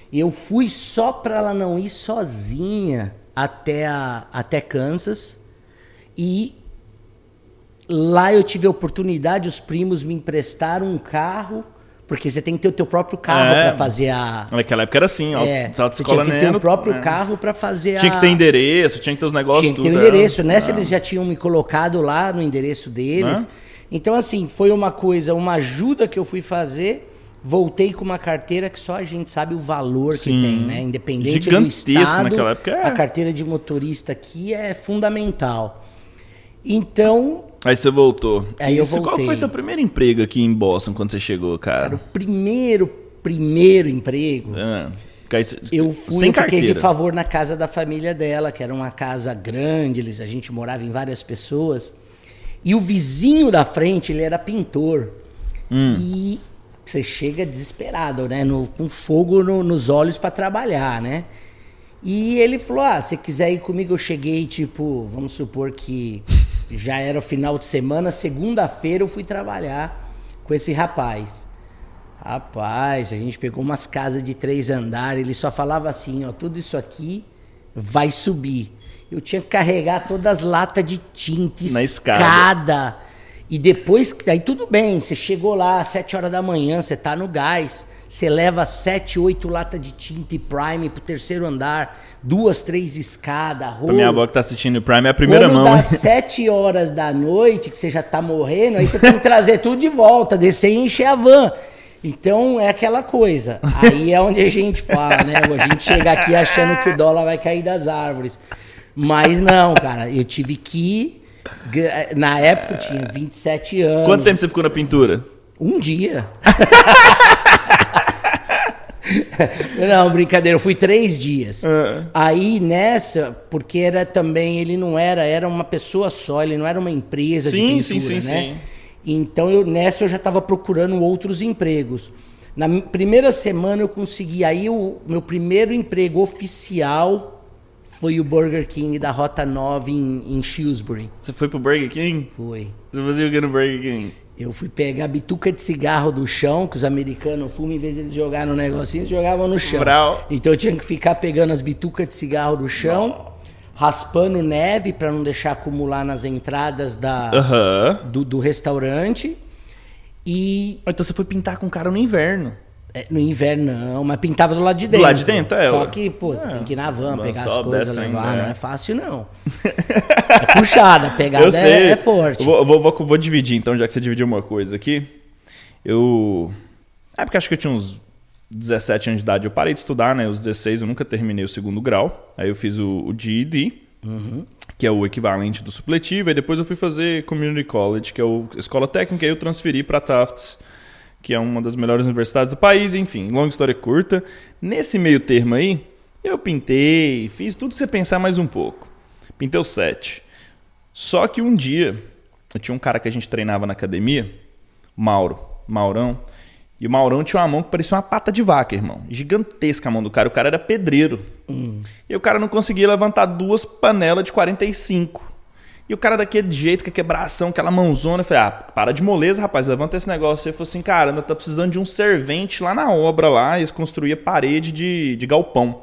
Eu fui só para ela não ir sozinha até, a, até Kansas. E lá eu tive a oportunidade, os primos me emprestaram um carro, porque você tem que ter o teu próprio carro É. para fazer a... Naquela época era assim, ó. É, você autoescola tinha que ter Neno, o próprio é. carro para fazer Tinha a... que ter endereço, tinha que ter os negócios Tinha que tudo. ter o endereço. é. Nessa É. eles já tinham me colocado lá no endereço deles. Né? Então, assim, foi uma coisa, uma ajuda que eu fui fazer. Voltei com uma carteira que só a gente sabe o valor Sim. que tem, né? Independente do Gigantesco estado, naquela época, é. a carteira de motorista aqui é fundamental. Então, Aí você voltou. Aí eu Isso, Qual voltei. foi seu primeiro emprego aqui em Boston quando você chegou, cara? cara, o primeiro, primeiro emprego, É. Porque aí você- eu fui, sem eu fiquei de carteira. favor na casa da família dela, que era uma casa grande, eles, a gente morava em várias pessoas. E o vizinho da frente, ele era pintor. Hum. E você chega desesperado, né? No, com fogo no- nos olhos para trabalhar, né? E ele falou, ah, se quiser ir comigo, eu cheguei, tipo, vamos supor que já era o final de semana, segunda-feira eu fui trabalhar com esse rapaz. Rapaz, a gente pegou umas casas de três andares, ele só falava assim, ó, tudo isso aqui vai subir. Eu tinha que carregar todas as latas de tinta, Na escada. escada. E depois, aí tudo bem, você chegou lá às sete horas da manhã, você tá no gás, você leva sete, oito latas de tinta e prime pro terceiro andar, duas, três escadas, Pra minha avó que tá assistindo o Prime é a primeira Quando mão. dá hein? sete horas da noite, que você já tá morrendo, aí você tem que trazer tudo de volta, descer e encher a van. Então é aquela coisa. Aí é onde a gente fala, né? A gente chega aqui achando que o dólar vai cair das árvores. Mas não, cara, eu tive que ir. Na época eu tinha vinte e sete anos. Quanto tempo você ficou na pintura? Um dia. Não, brincadeira, eu fui três dias. Ah. Aí nessa, porque era também, ele não era, era uma pessoa só, ele não era uma empresa Sim, de sim, pintura, sim, né? sim. Então eu, nessa eu já estava procurando outros empregos. Na mi- primeira semana eu consegui, aí o meu primeiro emprego oficial foi o Burger King da Rota nove em, em Shrewsbury. Você foi pro Burger King? Foi. Você fazia o que no Burger King? Eu fui pegar a bituca de cigarro do chão, que os americanos fumam, em vez de eles jogar no negocinho, eles jogavam no chão. Brau. Então eu tinha que ficar pegando as bitucas de cigarro do chão, raspando neve para não deixar acumular nas entradas da, Aham. do, do restaurante. E Ah, então você foi pintar com o cara no inverno. é, no inverno não, mas pintava do lado de Do dentro. lado de dentro, é, Só ué. que, pô, você É. tem que ir na van, Van, pegar as sobe, coisas, desce levar, ainda, não é. é fácil não. É puxada, a pegada Eu sei. é, é forte. Eu vou, vou, vou, vou dividir, então, já que você dividiu uma coisa aqui. Eu... É porque acho que eu tinha uns dezessete anos de idade. Eu parei de estudar, né? Os dezesseis eu nunca terminei o segundo grau. Aí eu fiz o, o G E D, Uhum. que é o equivalente do supletivo. Aí depois eu fui fazer Community College, que é a escola técnica. Aí eu transferi para Tufts, que é uma das melhores universidades do país. Enfim, longa história curta. Nesse meio termo aí, eu pintei, fiz tudo que você pensar mais um pouco. Pintei o set. Só que um dia, eu tinha um cara que a gente treinava na academia, Mauro, Maurão, e o Maurão tinha uma mão que parecia uma pata de vaca, irmão. Gigantesca a mão do cara. O cara era pedreiro. Hum. E o cara não conseguia levantar duas panelas de quarenta e cinco. E o cara daquele jeito, com a quebração, aquela mãozona, eu falei, ah, para de moleza, rapaz, levanta esse negócio. Ele falou assim, caramba, tá precisando de um servente lá na obra, lá, eles construíam parede de, de galpão.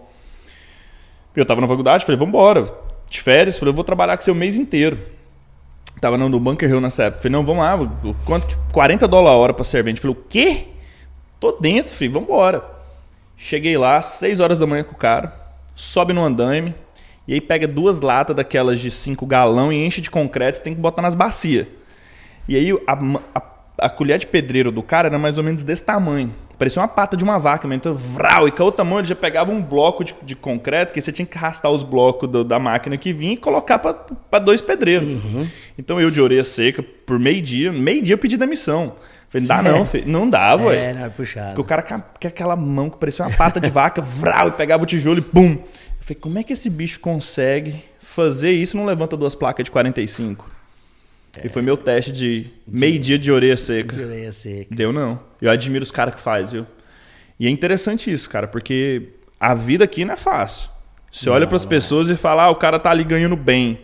Eu tava na faculdade, falei, vambora, de férias, falei, eu vou trabalhar com você o mês inteiro. Tava no Bunker Hill nessa época, falei, não, vamos lá, quanto que quarenta dólares a hora pra servente. Falei, o quê? Tô dentro, filho, vambora. Cheguei lá, seis horas da manhã com o cara, sobe no andaime, e aí pega duas latas daquelas de cinco galão e enche de concreto e tem que botar nas bacias. E aí a, a, a colher de pedreiro do cara era mais ou menos desse tamanho. Parecia uma pata de uma vaca, mas então, vrau, e com a outra mão ele já pegava um bloco de, de concreto, que você tinha que arrastar os blocos do, da máquina que vinha e colocar para dois pedreiros. Uhum. Então eu de orelha seca, por meio dia, meio dia eu pedi demissão. Falei, não dá Sim. não, filho. Não dá, ué. É, não, é puxado. Porque o cara com com aquela mão que parecia uma pata de vaca, vrau, e pegava o tijolo e pum. Eu falei, como é que esse bicho consegue fazer isso e não levanta duas placas de quarenta e cinco? É. E foi meu teste de meio dia de orelha seca. De orelha seca. Deu não. Eu admiro os caras que faz, viu? E é interessante isso, cara, porque a vida aqui não é fácil. Você olha para as pessoas e fala, ah, o cara tá ali ganhando bem.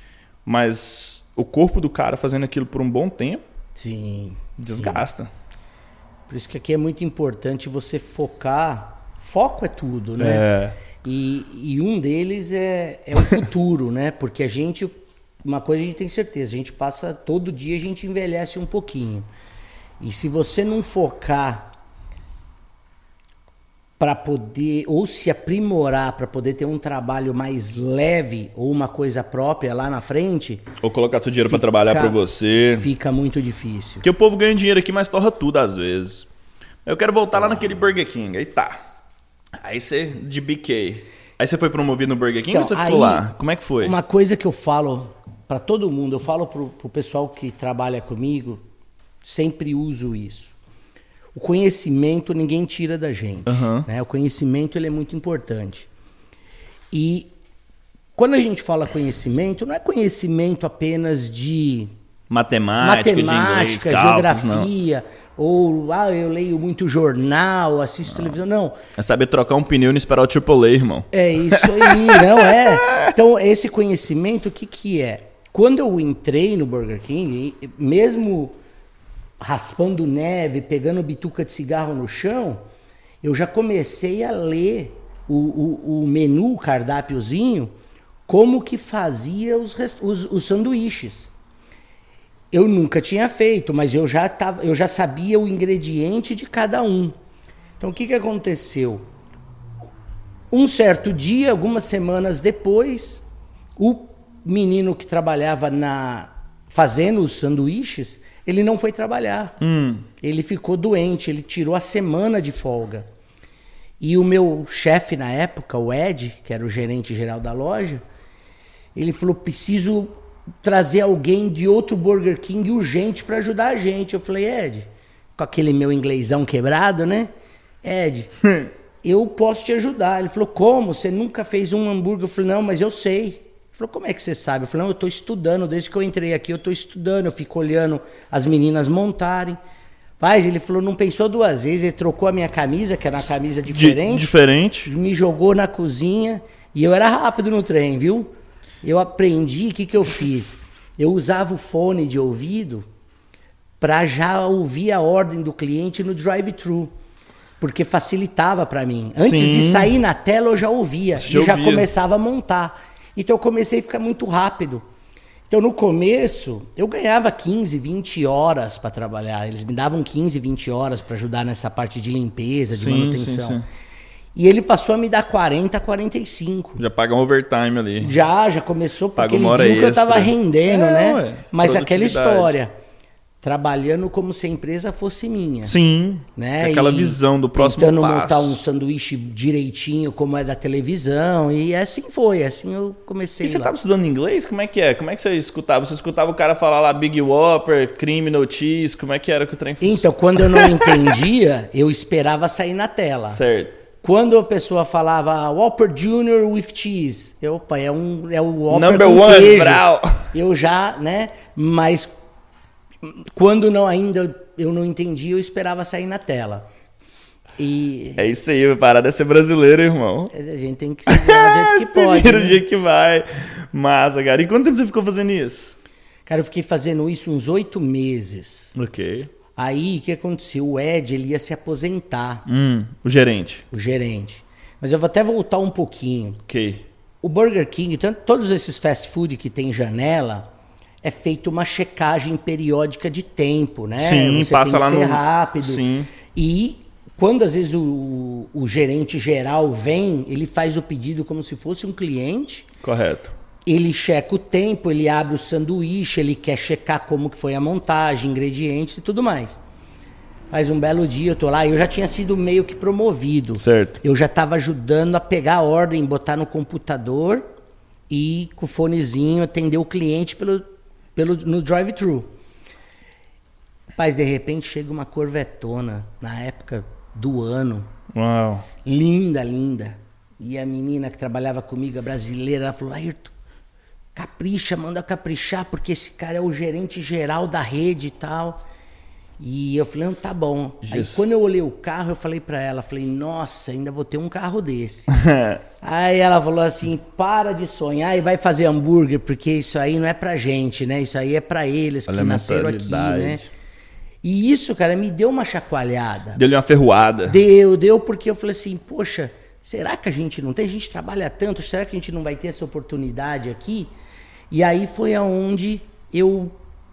Mas o corpo do cara fazendo aquilo por um bom tempo, Sim. desgasta. Sim. Por isso que aqui é muito importante você focar Foco é tudo, né? É. E, e um deles é, é o futuro, né? Porque a gente, uma coisa a gente tem certeza, a gente passa, todo dia a gente envelhece um pouquinho. E se você não focar para poder, ou se aprimorar para poder ter um trabalho mais leve ou uma coisa própria lá na frente... Ou colocar seu dinheiro para trabalhar para você. Fica muito difícil. Porque o povo ganha dinheiro aqui, mas torra tudo às vezes. Eu quero voltar lá naquele Burger King, aí tá. Aí você, de B K, aí você foi promovido no Burger King Então, ou você aí, ficou lá? Como é que foi? Uma coisa que eu falo para todo mundo, eu falo pro, pro pessoal que trabalha comigo, sempre uso isso. O conhecimento ninguém tira da gente. Uhum. Né? O conhecimento ele é muito importante. E quando a gente fala conhecimento, não é conhecimento apenas de Matemática, matemática, de inglês, geografia, cálculos, ou ah, eu leio muito jornal, assisto não. televisão, não. É saber trocar um pneu e não esperar o triplo A, irmão. É isso aí, não é? Então, esse conhecimento, o que que é? Quando eu entrei no Burger King, mesmo raspando neve, pegando bituca de cigarro no chão, eu já comecei a ler o, o, o menu, o cardápiozinho, como que fazia os, os, os sanduíches. Eu nunca tinha feito, mas eu já, tava, eu já sabia o ingrediente de cada um. Então, o que que aconteceu? Um certo dia, algumas semanas depois, o menino que trabalhava na, fazendo os sanduíches, ele não foi trabalhar. Hum. Ele ficou doente, ele tirou a semana de folga. E o meu chefe na época, o Ed, que era o gerente geral da loja, ele falou, preciso trazer alguém de outro Burger King urgente para ajudar a gente. Eu falei, Ed, com aquele meu inglesão quebrado, né? Ed, eu posso te ajudar. Ele falou, como? Você nunca fez um hambúrguer? Eu falei, não, mas eu sei. Ele falou, como é que você sabe? Eu falei, não, eu estou estudando, desde que eu entrei aqui eu estou estudando, eu fico olhando as meninas montarem. Mas ele falou, não pensou duas vezes, ele trocou a minha camisa, que era uma camisa diferente. D- diferente. Me jogou na cozinha e eu era rápido no trem, viu? Eu aprendi, o que que eu fiz? Eu usava o fone de ouvido para já ouvir a ordem do cliente no drive-thru, porque facilitava para mim. Antes Sim. de sair na tela eu já ouvia Você e já ouvia. começava a montar. Então eu comecei a ficar muito rápido. Então no começo eu ganhava quinze, vinte horas para trabalhar. Eles me davam quinze, vinte horas para ajudar nessa parte de limpeza, de Sim, manutenção. sim, sim. E ele passou a me dar quarenta, quarenta e cinco. Já paga um overtime ali. Já, já começou porque Paga ele uma hora viu que eu extra. tava rendendo, É, né? ué, Mas aquela produtividade. história, trabalhando como se a empresa fosse minha. Sim, Né? aquela E visão do próximo tentando passo. montar um sanduíche direitinho, como é da televisão. E assim foi, assim eu comecei E você lá. estava estudando inglês? Como é que é? Como é que você escutava? Você escutava o cara falar lá Big Whopper, Criminal Cheese, como é que era que o trem funcionava? Então, quando eu não entendia, eu esperava sair na tela. Certo. Quando a pessoa falava Whopper Junior with Cheese, eu, opa, é, um, é o Whopper Number com one, queijo. brau. Eu já, né? Mas quando não ainda eu não entendia, eu esperava sair na tela. E É isso aí, a parada é ser brasileiro, irmão. a gente tem que se virar do jeito que Você pode. vira né? o jeito que vai. Massa, cara. E quanto tempo você ficou fazendo isso? Cara, eu fiquei fazendo isso uns oito meses. Ok. Aí, o que aconteceu? O Ed, ele ia se aposentar, Hum, o gerente. o gerente. Mas eu vou até voltar um pouquinho. Ok. O Burger King, tanto, todos esses fast food que tem janela, é feita uma checagem periódica de tempo, né? Sim, Você passa tem que lá ser no- rápido. Sim. E quando às vezes o, o gerente geral vem, ele faz o pedido como se fosse um cliente. Correto. Ele checa o tempo, ele abre o sanduíche, ele quer checar como que foi a montagem, ingredientes e tudo mais. Faz um belo dia, eu tô lá, eu já tinha sido meio que promovido. Certo. Eu já estava ajudando a pegar a ordem, botar no computador e com o fonezinho atender o cliente pelo, pelo, no drive-thru. Mas de repente chega uma corvetona, na época do ano, Uau. linda, linda. E a menina que trabalhava comigo, a brasileira, ela falou, Ayrton, capricha, manda caprichar, porque esse cara é o gerente geral da rede e tal. E eu falei, não, tá bom. Aí Jesus. quando eu olhei o carro, eu falei pra ela, falei, nossa, ainda vou ter um carro desse. Aí ela falou assim, para de sonhar e vai fazer hambúrguer, porque isso aí não é pra gente, né? Isso aí é pra eles que Olha a nasceram aqui, mentalidade. né? E isso, cara, me deu uma chacoalhada. Deu-lhe uma ferroada. Deu, deu, porque eu falei assim, poxa, será que a gente não tem? A gente trabalha tanto, será que a gente não vai ter essa oportunidade aqui? E aí foi aonde eu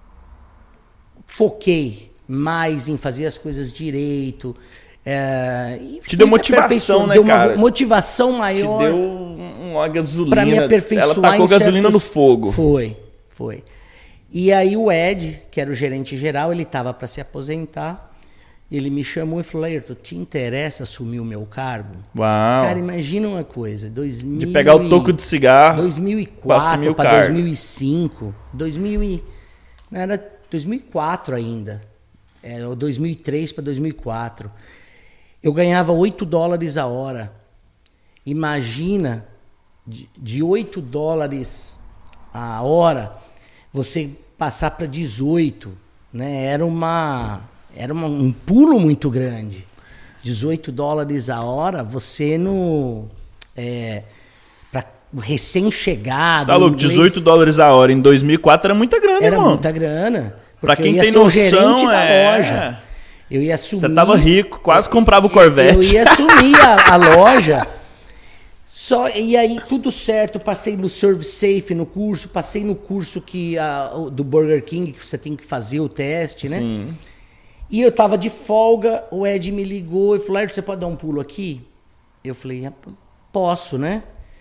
foquei mais em fazer as coisas direito. É, te deu motivação, né, deu cara? Uma motivação maior. Te deu uma gasolina. Pra me aperfeiçoar. Ela tacou gasolina certos... no fogo. Foi, foi. E aí o Ed, que era o gerente geral, ele estava para se aposentar. Ele me chamou e falou, Ayrton, te interessa assumir o meu cargo? Uau. Cara, imagina uma coisa. dois mil de pegar o toco de cigarro. dois mil e quatro para dois mil e cinco. dois mil e... Não, era dois mil e quatro ainda. Era dois mil e três para dois mil e quatro. Eu ganhava oito dólares a hora. Imagina, de, de oito dólares a hora, você passar para dezoito, né? Era uma era uma, um pulo muito grande. dezoito dólares a hora, você no é, para recém-chegado, tá louco, dezoito dólares a hora em dois mil e quatro era muita grana, era irmão. muita grana. Para quem tem noção, gerente da é... loja. Eu ia assumir. Você tava rico, quase comprava o Corvette. Eu ia assumir a, a loja. Só, e aí, tudo certo, passei no Serve Safe no curso, passei no curso que, a, do Burger King, que você tem que fazer o teste, né? Sim. E eu tava de folga, o Ed me ligou e falou, Ayrton, você pode dar um pulo aqui? Eu falei, posso, né?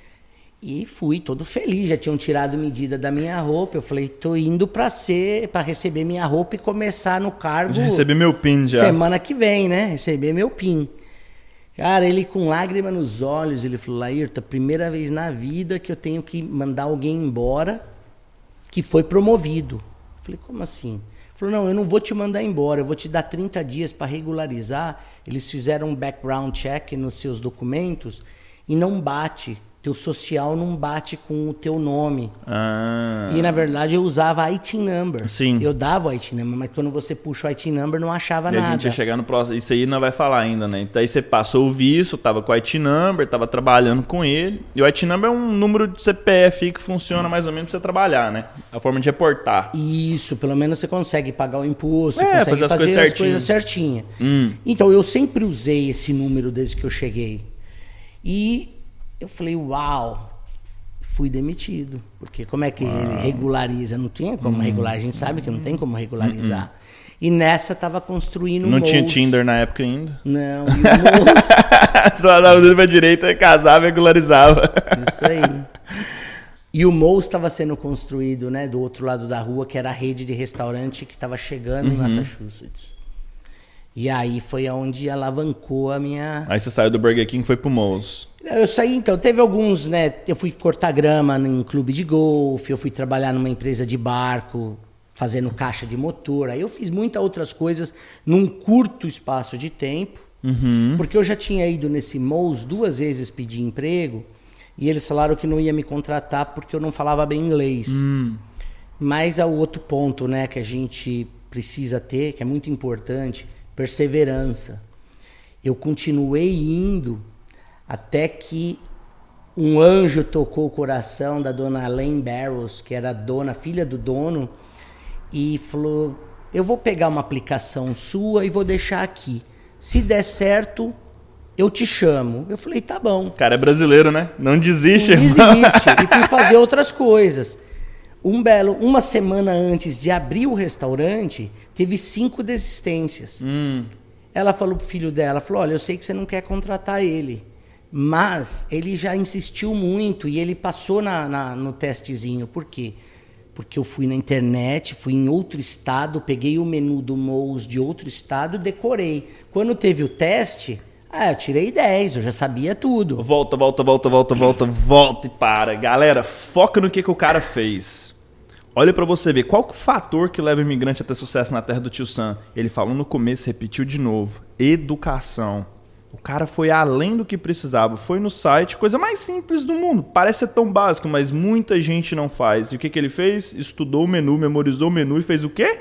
E fui todo feliz, já tinham tirado medida da minha roupa. Eu falei, tô indo para ser, para receber minha roupa e começar no cargo. Já recebi meu pin já. Semana que vem, né? Receber meu pin. Cara, ele com lágrima nos olhos, ele falou, Ayrton, primeira vez na vida que eu tenho que mandar alguém embora que foi promovido. Eu falei, como assim? Ele falou, não, eu não vou te mandar embora, eu vou te dar trinta dias para regularizar. Eles fizeram um background check nos seus documentos e não bate. Teu social não bate com o teu nome. Ah. E, na verdade, eu usava I T number. Sim. Eu dava o I T number, mas quando você puxa o I T number, não achava e nada. E a gente ia chegar no próximo. Isso aí não vai falar ainda, né? Então aí você passou o visto, tava com o I T number, tava trabalhando com ele. E o I T number é um número de C P F aí que funciona mais ou menos pra você trabalhar, né? A forma de reportar. Isso, pelo menos você consegue pagar o imposto, é, consegue fazer as fazer coisas as certinho. coisas certinhas. Hum. Então, eu sempre usei esse número desde que eu cheguei. E eu falei, uau... Fui demitido, porque como é que Uau. ele regulariza? Não tinha como hum. regularizar, a gente sabe que não tem como regularizar. Hum, hum. E nessa tava construindo um Não Mouse. tinha Tinder na época ainda? Não, e o Mouse... Só dava o dedo pra direita, casava e regularizava. Isso aí. E o Mouse estava sendo construído, né, do outro lado da rua, que era a rede de restaurante que estava chegando uhum. em Massachusetts. E aí foi onde alavancou a minha... Aí você saiu do Burger King e foi pro Mouse. Eu saí, então, teve alguns, né, eu fui cortar grama em clube de golfe, eu fui trabalhar numa empresa de barco, fazendo caixa de motor, aí eu fiz muitas outras coisas num curto espaço de tempo, uhum. porque eu já tinha ido nesse Mouse duas vezes pedir emprego, e eles falaram que não ia me contratar porque eu não falava bem inglês. Hum. Mas há o outro ponto, né, que a gente precisa ter, que é muito importante, perseverança. Eu continuei indo até que um anjo tocou o coração da dona Elaine Barrows, que era a dona, filha do dono, e falou, eu vou pegar uma aplicação sua e vou deixar aqui. Se der certo, eu te chamo. Eu falei, tá bom. O cara é brasileiro, né? Não desiste, Não irmão. desiste. E fui fazer outras coisas. Um belo, uma semana antes de abrir o restaurante, teve cinco desistências. Hum. Ela falou pro filho dela, falou, olha, eu sei que você não quer contratar ele, mas ele já insistiu muito e ele passou na, na, no testezinho. Por quê? Porque eu fui na internet, fui em outro estado, peguei o menu do Mouse de outro estado e decorei. Quando teve o teste, ah, eu tirei dez, eu já sabia tudo. Volta, volta, volta, volta, volta, volta e para. Galera, foca no que, que o cara fez. Olha pra você ver, qual que é o fator que leva o imigrante a ter sucesso na terra do Tio Sam? Ele falou no começo, repetiu de novo. Educação. O cara foi além do que precisava, foi no site, coisa mais simples do mundo. Parece ser tão básico, mas muita gente não faz. E o que, que ele fez? Estudou o menu, memorizou o menu e fez o quê?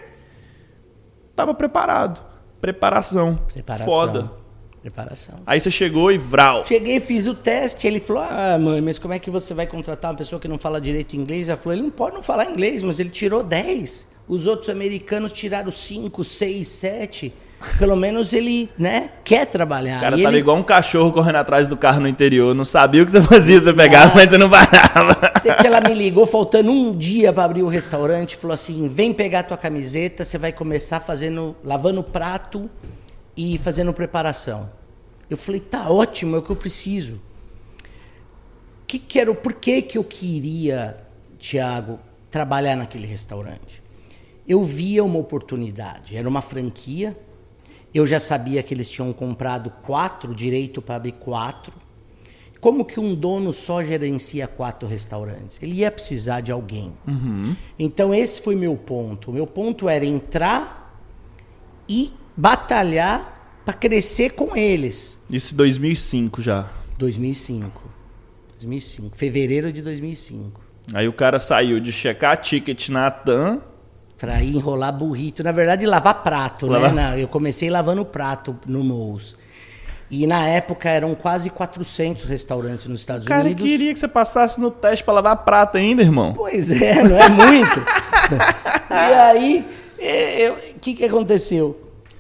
Tava preparado. Preparação. Preparação. Foda. Preparação. Aí você chegou e vral. Cheguei, fiz o teste, ele falou, ah, mãe, mas como é que você vai contratar uma pessoa que não fala direito inglês? Ela falou, ele não pode não falar inglês, mas ele tirou dez. os outros americanos tiraram cinco, seis, sete. Pelo menos ele, né, quer trabalhar. O cara e tava ele... igual um cachorro correndo atrás do carro no interior. Não sabia o que você fazia, você pegava, Nossa. Mas você não parava. Sei que ela me ligou faltando um dia para abrir o restaurante. Falou assim, vem pegar tua camiseta, você vai começar fazendo, lavando prato e fazendo preparação. Eu falei, tá ótimo, é o que eu preciso. Que que era, por que que eu queria, Thiago, trabalhar naquele restaurante? Eu via uma oportunidade, era uma franquia, eu já sabia que eles tinham comprado quatro, direito para abrir quatro. Como que um dono só gerencia quatro restaurantes? Ele ia precisar de alguém. Uhum. Então esse foi meu ponto. O meu ponto era entrar e batalhar para crescer com eles. Isso em dois mil e cinco já. dois mil e cinco. dois mil e cinco. Fevereiro de dois mil e cinco. Aí o cara saiu de checar ticket na TAM. Pra ir enrolar burrito. Na verdade, lavar prato, Lavar... né? Na, eu comecei lavando prato no Moe's. E na época eram quase quatrocentos restaurantes nos Estados o cara Unidos. Queria que você passasse no teste pra lavar prato ainda, irmão. Pois é, não é muito. E aí, o que, que aconteceu?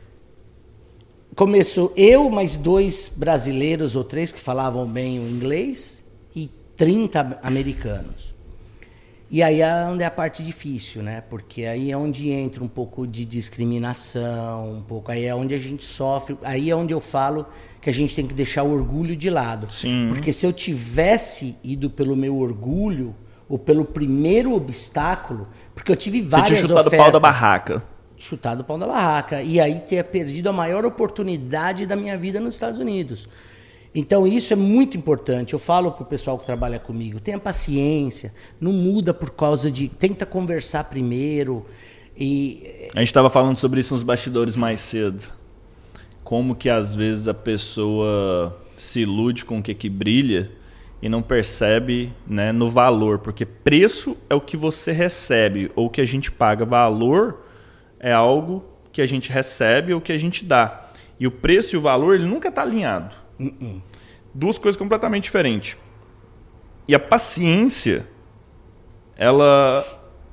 Começou eu, mais dois brasileiros ou três que falavam bem o inglês e trinta americanos. E aí é onde é a parte difícil, né? Porque aí é onde entra um pouco de discriminação, um pouco, aí é onde a gente sofre, aí é onde eu falo que a gente tem que deixar o orgulho de lado. Sim. Porque se eu tivesse ido pelo meu orgulho, ou pelo primeiro obstáculo, porque eu tive várias ofertas... Você tinha chutado ofertas, o pau da barraca. Chutado o pau da barraca. E aí ter perdido a maior oportunidade da minha vida nos Estados Unidos. Então isso é muito importante. Eu falo pro pessoal que trabalha comigo, tenha paciência, não muda por causa de... Tenta conversar primeiro. E... A gente estava falando sobre isso nos bastidores mais cedo. Como que às vezes a pessoa se ilude com o que, que brilha e não percebe, né, no valor. Porque preço é o que você recebe ou o que a gente paga. Valor é algo que a gente recebe ou que a gente dá. E o preço e o valor ele nunca está alinhado. Uh-uh. Duas coisas completamente diferentes. E a paciência, ela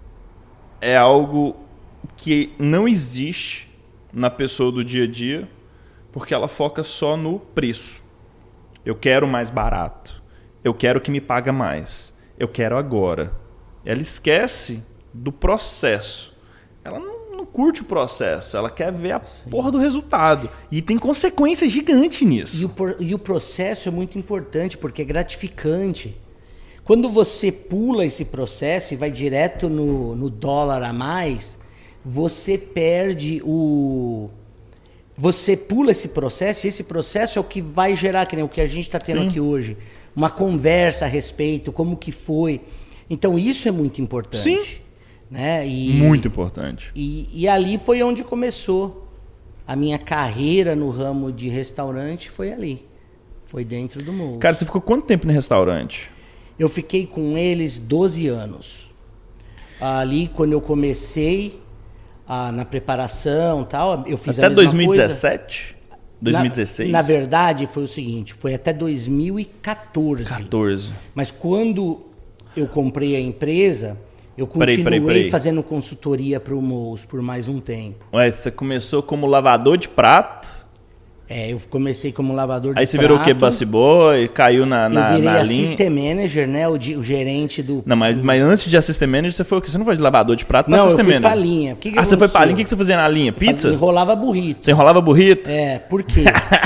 é algo que não existe na pessoa do dia a dia, porque ela foca só no preço. Eu quero mais barato. Eu quero que me paga mais. Eu quero agora. Ela esquece do processo. Ela não não curte o processo, ela quer ver a Sim. porra do resultado. E tem consequência gigante nisso. E o, e o processo é muito importante, porque é gratificante. Quando você pula esse processo e vai direto no, no dólar a mais, você perde o... Você pula esse processo, e esse processo é o que vai gerar, que nem o que a gente está tendo Sim. aqui hoje. Uma conversa a respeito, como que foi. Então isso é muito importante. Sim. Né? E, muito importante. E, e ali foi onde começou a minha carreira no ramo de restaurante, foi ali. Foi dentro do Moe's. Cara, você ficou quanto tempo no restaurante? Eu fiquei com eles doze anos. Ali, quando eu comecei a, na preparação e tal, eu fiz até a mesma dois mil e dezessete? Coisa. dois mil e dezesseis? Na, na verdade, foi o seguinte, foi até dois mil e quatorze. quatorze. Mas quando eu comprei a empresa... Eu continuei peraí, peraí, peraí. fazendo consultoria para o Moe's por mais um tempo. Ué, você começou como lavador de prato? É, eu comecei como lavador de Aí você prato. virou o quê? Busy boy? Caiu na, na, eu virei na linha? assistant manager, né? O, o gerente do... Não, mas, mas antes de assistant manager, você foi o quê? Você não foi de lavador de prato? Não, eu assistant fui manager. pra linha. Que que ah, você foi pra aconteceu? linha? O que que você fazia na linha? Pizza? Fazia, enrolava burrito. Você enrolava burrito? É, por quê?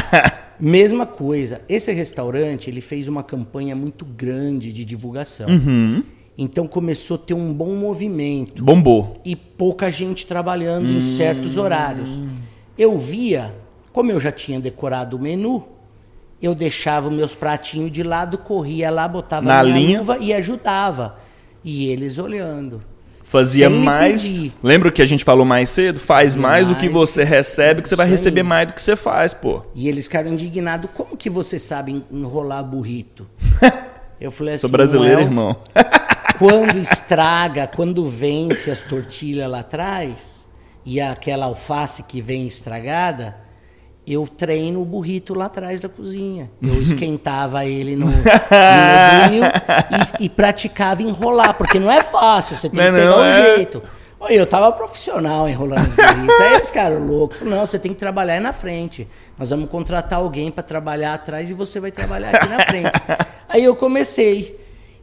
Mesma coisa. Esse restaurante, ele fez uma campanha muito grande de divulgação. Uhum. Então começou a ter um bom movimento. Bombou. E pouca gente trabalhando hum. em certos horários. Eu via, como eu já tinha decorado o menu, eu deixava os meus pratinhos de lado, corria lá, botava na minha linha luva e ajudava. E eles olhando. Fazia sem mais. Lembra o que a gente falou mais cedo? Faz mais, mais do que você recebe, que você vai receber aí. Mais do que você faz, pô. E eles ficaram indignados. Como que você sabe enrolar burrito? Eu falei assim, sou brasileiro, Noel, irmão. Quando estraga, quando vence as tortilhas lá atrás e aquela alface que vem estragada, eu treino o burrito lá atrás da cozinha. Eu esquentava ele no, no moinho e, e praticava enrolar, porque não é fácil, você tem não que pegar não, um é... jeito. Oi, eu tava profissional enrolando os guris. Aí os caras loucos falaram, não, você tem que trabalhar aí na frente. Nós vamos contratar alguém para trabalhar atrás e você vai trabalhar aqui na frente. Aí eu comecei.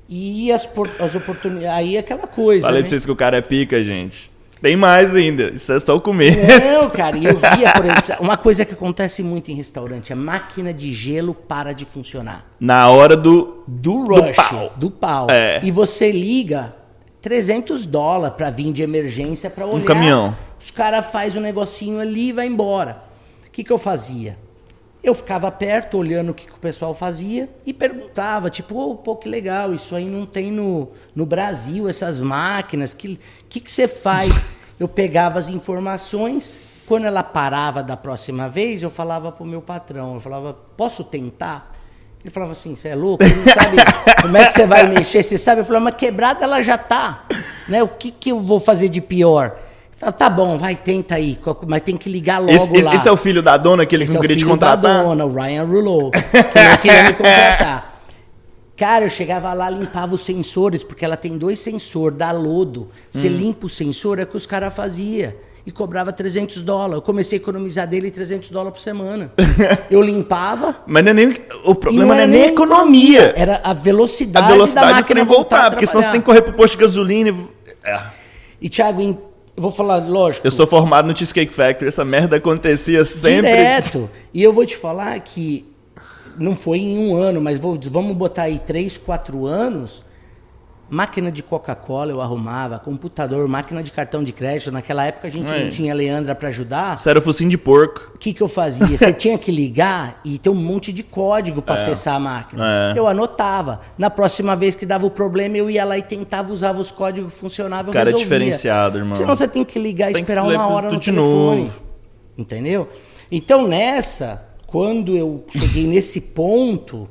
E as, as oportunidades... Aí aquela coisa, Falei né? pra vocês que o cara é pica, gente. Tem mais ainda. Isso é só o começo. Não, cara. E eu via, por exemplo, uma coisa que acontece muito em restaurante. A máquina de gelo para de funcionar. Na hora do... Do rush. Do pau. Do pau. É. E você liga trezentos dólares para vir de emergência para olhar. Um caminhão. Os caras fazem um negocinho ali e vai embora. O que, que eu fazia? Eu ficava perto, olhando o que, que o pessoal fazia e perguntava, tipo, oh, pô, que legal, isso aí não tem no, no Brasil, essas máquinas, que que, que você faz? Eu pegava as informações, quando ela parava da próxima vez, eu falava pro meu patrão, eu falava, posso tentar? Ele falava assim, você é louco? Você não sabe como é que você vai mexer? Você sabe? Eu falava, mas quebrada ela já tá, né? O que, que eu vou fazer de pior? Fala, tá bom, vai, tenta aí, mas tem que ligar logo esse, lá. Esse é o filho da dona, aquele que não queria te contratar? Esse é o filho da dona, o Ryan Rouleau, que não queria me contratar. Cara, eu chegava lá, limpava os sensores, porque ela tem dois sensores, dá lodo. Você hum. limpa o sensor, é o que os caras faziam. E cobrava trezentos dólares. Eu comecei a economizar dele trezentos dólares por semana. Eu limpava... Mas não é nem, o problema não, não é nem a economia. economia. Era a velocidade, a velocidade da máquina voltar, voltar porque senão você tem que correr pro posto de gasolina e... É. E, Thiago, eu vou falar, lógico... Eu sou formado no Cheesecake Factory, essa merda acontecia sempre... Direto. E eu vou te falar que não foi em um ano, mas vou, vamos botar aí três, quatro anos... Máquina de Coca-Cola eu arrumava, computador, máquina de cartão de crédito. Naquela época a gente Ué. não tinha Leandra para ajudar. Isso era o focinho de porco. O que, que eu fazia? Você tinha que ligar e ter um monte de código para é. acessar a máquina. É. Eu anotava. Na próxima vez que dava o problema, eu ia lá e tentava usar os códigos, funcionava, eu Cara, resolvia. é diferenciado, irmão. Senão você tem que ligar e tem esperar que uma hora no de telefone. Novo. Entendeu? Então nessa, quando eu cheguei nesse ponto,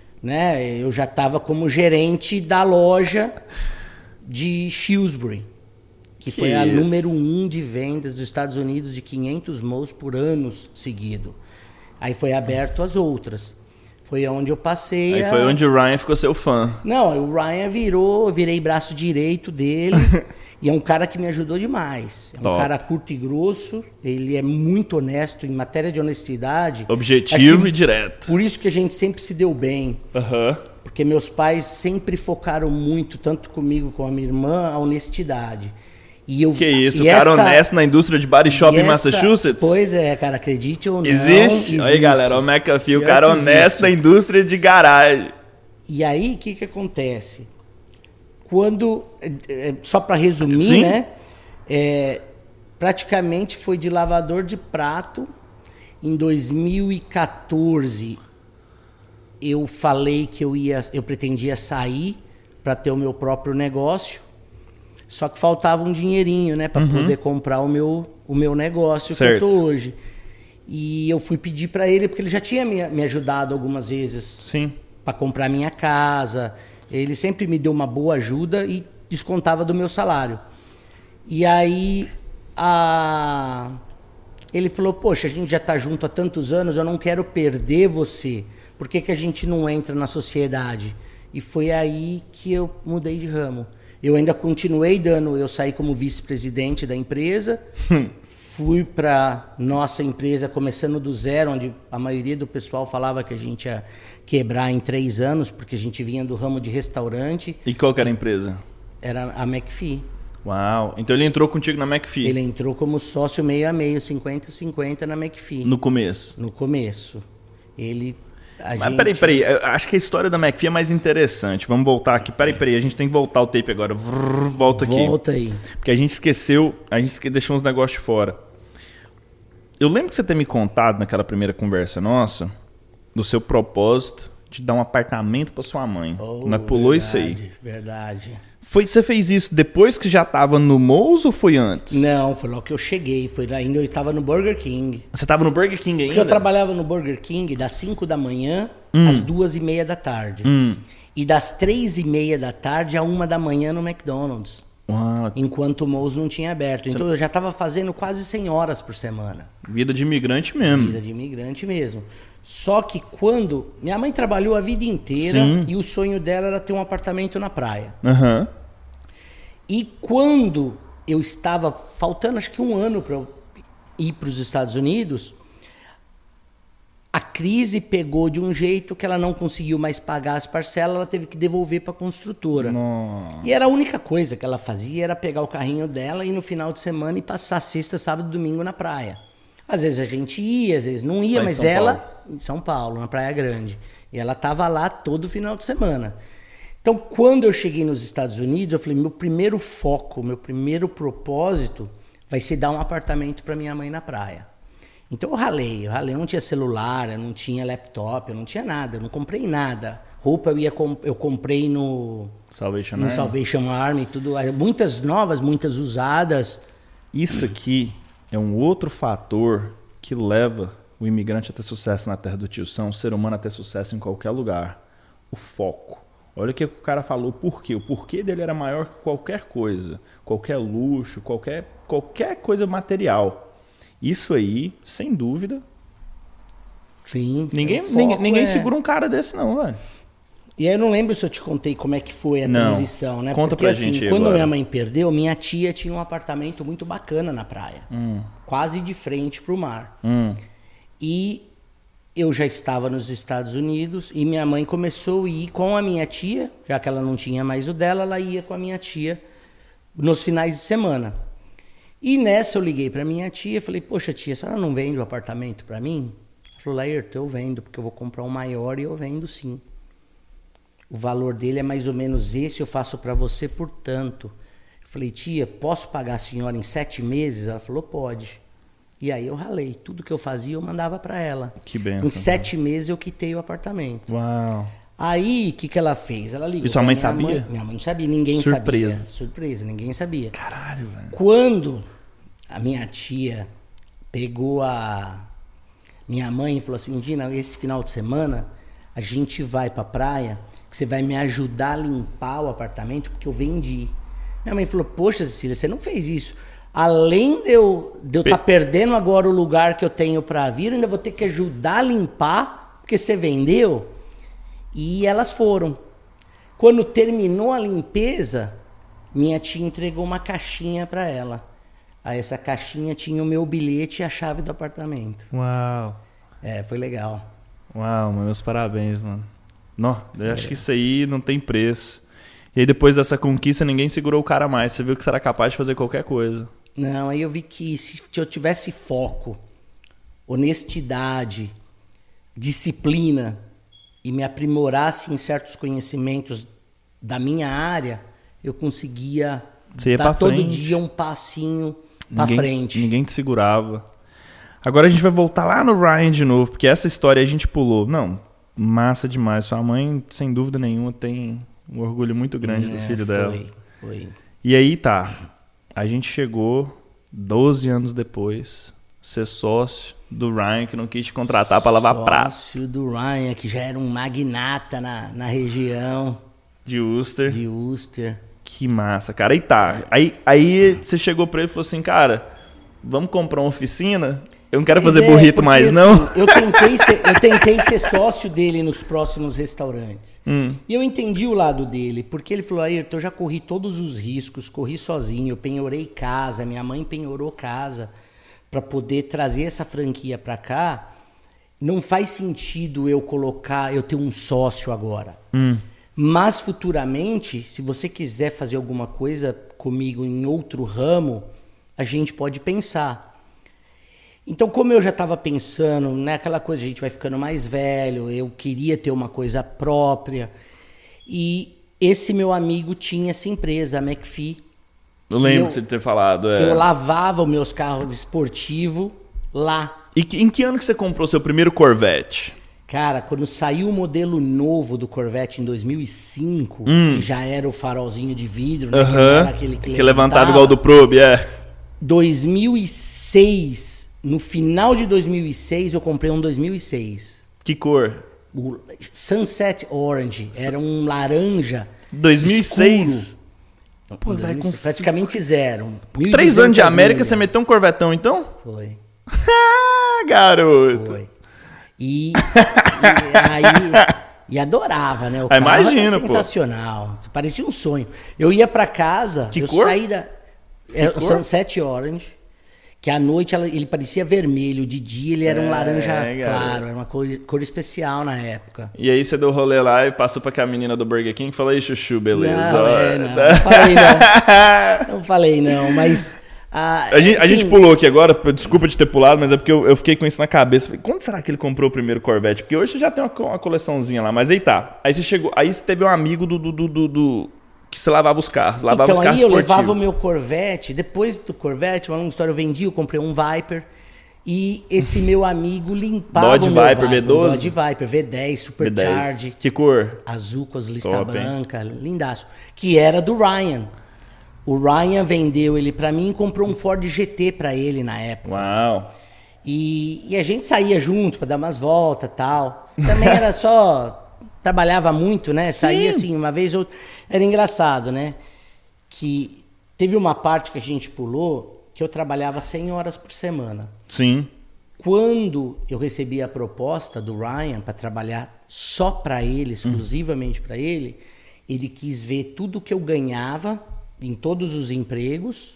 né, eu já estava como gerente da loja de Shrewsbury, que, que foi a isso? número um de vendas dos Estados Unidos de quinhentos mols por anos seguido. Aí foi aberto as outras. Foi onde eu passei. Aí a... foi onde o Ryan ficou seu fã. Não, o Ryan virou, eu virei braço direito dele. E é um cara que me ajudou demais. É um Top. cara curto e grosso. Ele é muito honesto em matéria de honestidade. Objetivo e direto. Por isso que a gente sempre se deu bem. Aham. Uhum. Porque meus pais sempre focaram muito, tanto comigo como a minha irmã, a honestidade. E eu, que isso, e o cara essa, honesto na indústria de body shop essa, em Massachusetts? Pois é, cara, acredite ou não. Existe? Aí, galera, o McAfee, o cara honesto na indústria de garagem. E aí, o que que acontece? Quando, só para resumir, Sim. né? É, praticamente foi de lavador de prato. Em dois mil e quatorze, eu falei que eu ia, eu pretendia sair para ter o meu próprio negócio. Só que faltava um dinheirinho, né, para uhum. poder comprar o meu, o meu negócio certo. que eu tô hoje. E eu fui pedir para ele, porque ele já tinha me, me ajudado algumas vezes. Sim. Para comprar minha casa. Ele sempre me deu uma boa ajuda e descontava do meu salário. E aí a... ele falou, poxa, a gente já tá junto há tantos anos, eu não quero perder você. Por que que a gente não entra na sociedade? E foi aí que eu mudei de ramo. Eu ainda continuei dando, eu saí como vice-presidente da empresa, fui para nossa empresa começando do zero, onde a maioria do pessoal falava que a gente ia quebrar em três anos, porque a gente vinha do ramo de restaurante. E qual que era a empresa? Era a McPhee. Uau, então ele entrou contigo na McPhee? Ele entrou como sócio meio a meio, cinquenta a cinquenta na McPhee. No começo? No começo. Ele... A Mas gente... peraí, peraí, eu acho que a história da McPhee é mais interessante. Vamos voltar aqui. Peraí, peraí, a gente tem que voltar o tape agora. Vrr, volta aqui. Volta aí. Porque a gente esqueceu, a gente deixou uns negócios de fora. Eu lembro que você ter me contado naquela primeira conversa nossa, do seu propósito de dar um apartamento para sua mãe. Oh, Mas pulou verdade, isso aí. Verdade. Foi, você fez isso depois que já estava no Moe's ou foi antes? Não, foi logo que eu cheguei. Foi ainda eu estava no Burger King. Você estava no Burger King ainda? Porque eu trabalhava no Burger King das cinco da manhã hum. às duas e meia da tarde. Hum. E das três e meia da tarde à uma da manhã no McDonald's. Uau. Enquanto o Moe's não tinha aberto. Então eu já estava fazendo quase cem horas por semana. Vida de imigrante mesmo. Vida de imigrante mesmo. Só que quando... Minha mãe trabalhou a vida inteira. Sim. E o sonho dela era ter um apartamento na praia. Aham. Uhum. E quando eu estava faltando acho que um ano para eu ir para os Estados Unidos. A crise pegou de um jeito que ela não conseguiu mais pagar as parcelas, ela teve que devolver para a construtora. Nossa. E era a única coisa que ela fazia, era pegar o carrinho dela e ir no final de semana e passar sexta, sábado e domingo na praia. Às vezes a gente ia, às vezes não ia, Lá em mas São ela... Paulo. Em São Paulo, na Praia Grande. E ela estava lá todo final de semana. Então, quando eu cheguei nos Estados Unidos, eu falei, meu primeiro foco, meu primeiro propósito vai ser dar um apartamento para minha mãe na praia. Então eu ralei, eu ralei, eu não tinha celular, eu não tinha laptop, eu não tinha nada, eu não comprei nada. Roupa eu, ia comp- eu comprei no Salvation no Army. Salvation Army, tudo, muitas novas, muitas usadas. Isso aqui é um outro fator que leva o imigrante a ter sucesso na terra do tio São, o ser humano a ter sucesso em qualquer lugar. O foco. Olha o que o cara falou, o porquê. O porquê dele era maior que qualquer coisa, qualquer luxo, qualquer, qualquer coisa material. Isso aí, sem dúvida, Sim. ninguém, o foco ninguém, ninguém é- segura um cara desse não, velho. E aí eu não lembro se eu te contei como é que foi a Não. transição, né? Conta Porque pra assim, gente aí quando agora. minha mãe perdeu, minha tia tinha um apartamento muito bacana na praia. Hum, Quase de frente pro mar. hum. E eu já estava nos Estados Unidos e minha mãe começou a ir com a minha tia, já que ela não tinha mais o dela, ela ia com a minha tia nos finais de semana. E nessa eu liguei para minha tia e falei, poxa tia, a senhora não vende o apartamento para mim? Ela falou, Laerto, eu vendo, porque eu vou comprar um maior e eu vendo sim. O valor dele é mais ou menos esse, eu faço para você por tanto. Eu falei, tia, posso pagar a senhora em sete meses? Ela falou, pode. E aí eu ralei. Tudo que eu fazia eu mandava para ela. Que benção. Em sete meses eu quitei o apartamento. Uau. Aí, o que, que ela fez? Ela ligou. E sua pra mãe minha sabia? Mãe. Minha mãe não sabia, ninguém Surpresa. sabia. Surpresa, ninguém sabia. Caralho, velho. Quando a minha tia pegou a minha mãe e falou assim, Dina, esse final de semana a gente vai pra praia, que você vai me ajudar a limpar o apartamento, porque eu vendi. Minha mãe falou, poxa, Cecília, você não fez isso. Além de eu estar de eu Pe- tá perdendo agora o lugar que eu tenho pra vir, eu ainda vou ter que ajudar a limpar, porque você vendeu. E elas foram. Quando terminou a limpeza, minha tia entregou uma caixinha para ela. Aí essa caixinha tinha o meu bilhete e a chave do apartamento. Uau. É, foi legal. Uau, mano, meus parabéns, mano. Não, eu acho que isso aí não tem preço. E aí depois dessa conquista ninguém segurou o cara mais. Você viu que você era capaz de fazer qualquer coisa. Não, aí eu vi que se eu tivesse foco, honestidade, disciplina e me aprimorasse em certos conhecimentos da minha área, eu conseguia Você ia dar pra todo frente. dia um passinho pra Ninguém, frente. ninguém te segurava. Agora a gente vai voltar lá no Ryan de novo, porque essa história a gente pulou. Não, massa demais. Sua mãe, sem dúvida nenhuma, tem um orgulho muito grande do É, filho foi, dela. Foi. E aí tá, a gente chegou doze anos depois, ser sócio do Ryan, que não quis te contratar pra lavar prato Sócio do Ryan, que já era um magnata na, na região de Worcester. de Worcester. Que massa, cara. Aí tá. Aí, aí você chegou pra ele e falou assim, cara, vamos comprar uma oficina? Eu não quero Pois fazer é, burrito porque, mais, assim, não. Eu tentei, ser, eu tentei ser sócio dele nos próximos restaurantes. Hum. E eu entendi o lado dele, porque ele falou, Ayrton, eu já corri todos os riscos, corri sozinho, eu penhorei casa, minha mãe penhorou casa para poder trazer essa franquia para cá. Não faz sentido eu colocar, eu ter um sócio agora. Hum. Mas futuramente, se você quiser fazer alguma coisa comigo em outro ramo, a gente pode pensar. Então, como eu já estava pensando naquela coisa, a gente vai ficando mais velho, eu queria ter uma coisa própria. E esse meu amigo tinha essa empresa, a McPhee. Eu que lembro eu- de você ter falado. Que É. eu lavava os meus carros esportivos lá. E que- em que ano que você comprou seu primeiro Corvette? Cara, quando saiu o modelo novo do Corvette em dois mil e cinco, Hum. que já era o farolzinho de vidro, né, que não Aham. era aquele que, Que levantado levantava. igual do Probe, é. dois mil e seis, no final de dois mil e seis, eu comprei um dois mil e seis. Que cor? O Sunset Orange, era um laranja dois mil e seis? escuro. Pô, vai com praticamente zero. Três anos de América, milhas. você meteu um Corvetão, então? Foi, Ah, garoto. foi. E, e aí... E adorava, né? O Ah, carro imagino, era pô. sensacional. Parecia um sonho. Eu ia pra casa, Que eu cor? saí da... Era o Sunset Orange, que à noite ela, ele parecia vermelho, de dia ele era um é, laranja é, claro, era uma cor, cor especial na época. E aí você deu rolê lá e passou pra que a menina do Burger King e falou, aí chuchu, beleza. Não, é, não, não falei não. Não falei não, mas... Ah, a, gente, assim, a gente pulou aqui agora, desculpa de ter pulado, mas é porque eu, eu fiquei com isso na cabeça. Falei, quando será que ele comprou o primeiro Corvette? Porque hoje já tem uma, uma coleçãozinha lá, mas aí tá. Aí você chegou, aí você teve um amigo do... do, do, do, do que você lavava os carros, lavava então, os carros aí eu esportivos. levava o meu Corvette, depois do Corvette, uma longa história, eu vendi, eu comprei um Viper, e esse meu amigo limpava Dodge o meu Viper Viper, V doze? Dodge Viper V dez, Supercharge, V dez. Que cor? azul com as listas Top, brancas, lindaço, que era do Ryan. O Ryan vendeu ele pra mim e comprou um Ford G T pra ele na época. Uau! E, e a gente saía junto pra dar umas voltas e tal. Também era só... Trabalhava muito, né? Saía assim, uma vez ou... Era engraçado, né? Que teve uma parte que a gente pulou que eu trabalhava cem horas por semana. Sim. Quando eu recebi a proposta do Ryan para trabalhar só para ele, exclusivamente para ele, ele quis ver tudo que eu ganhava em todos os empregos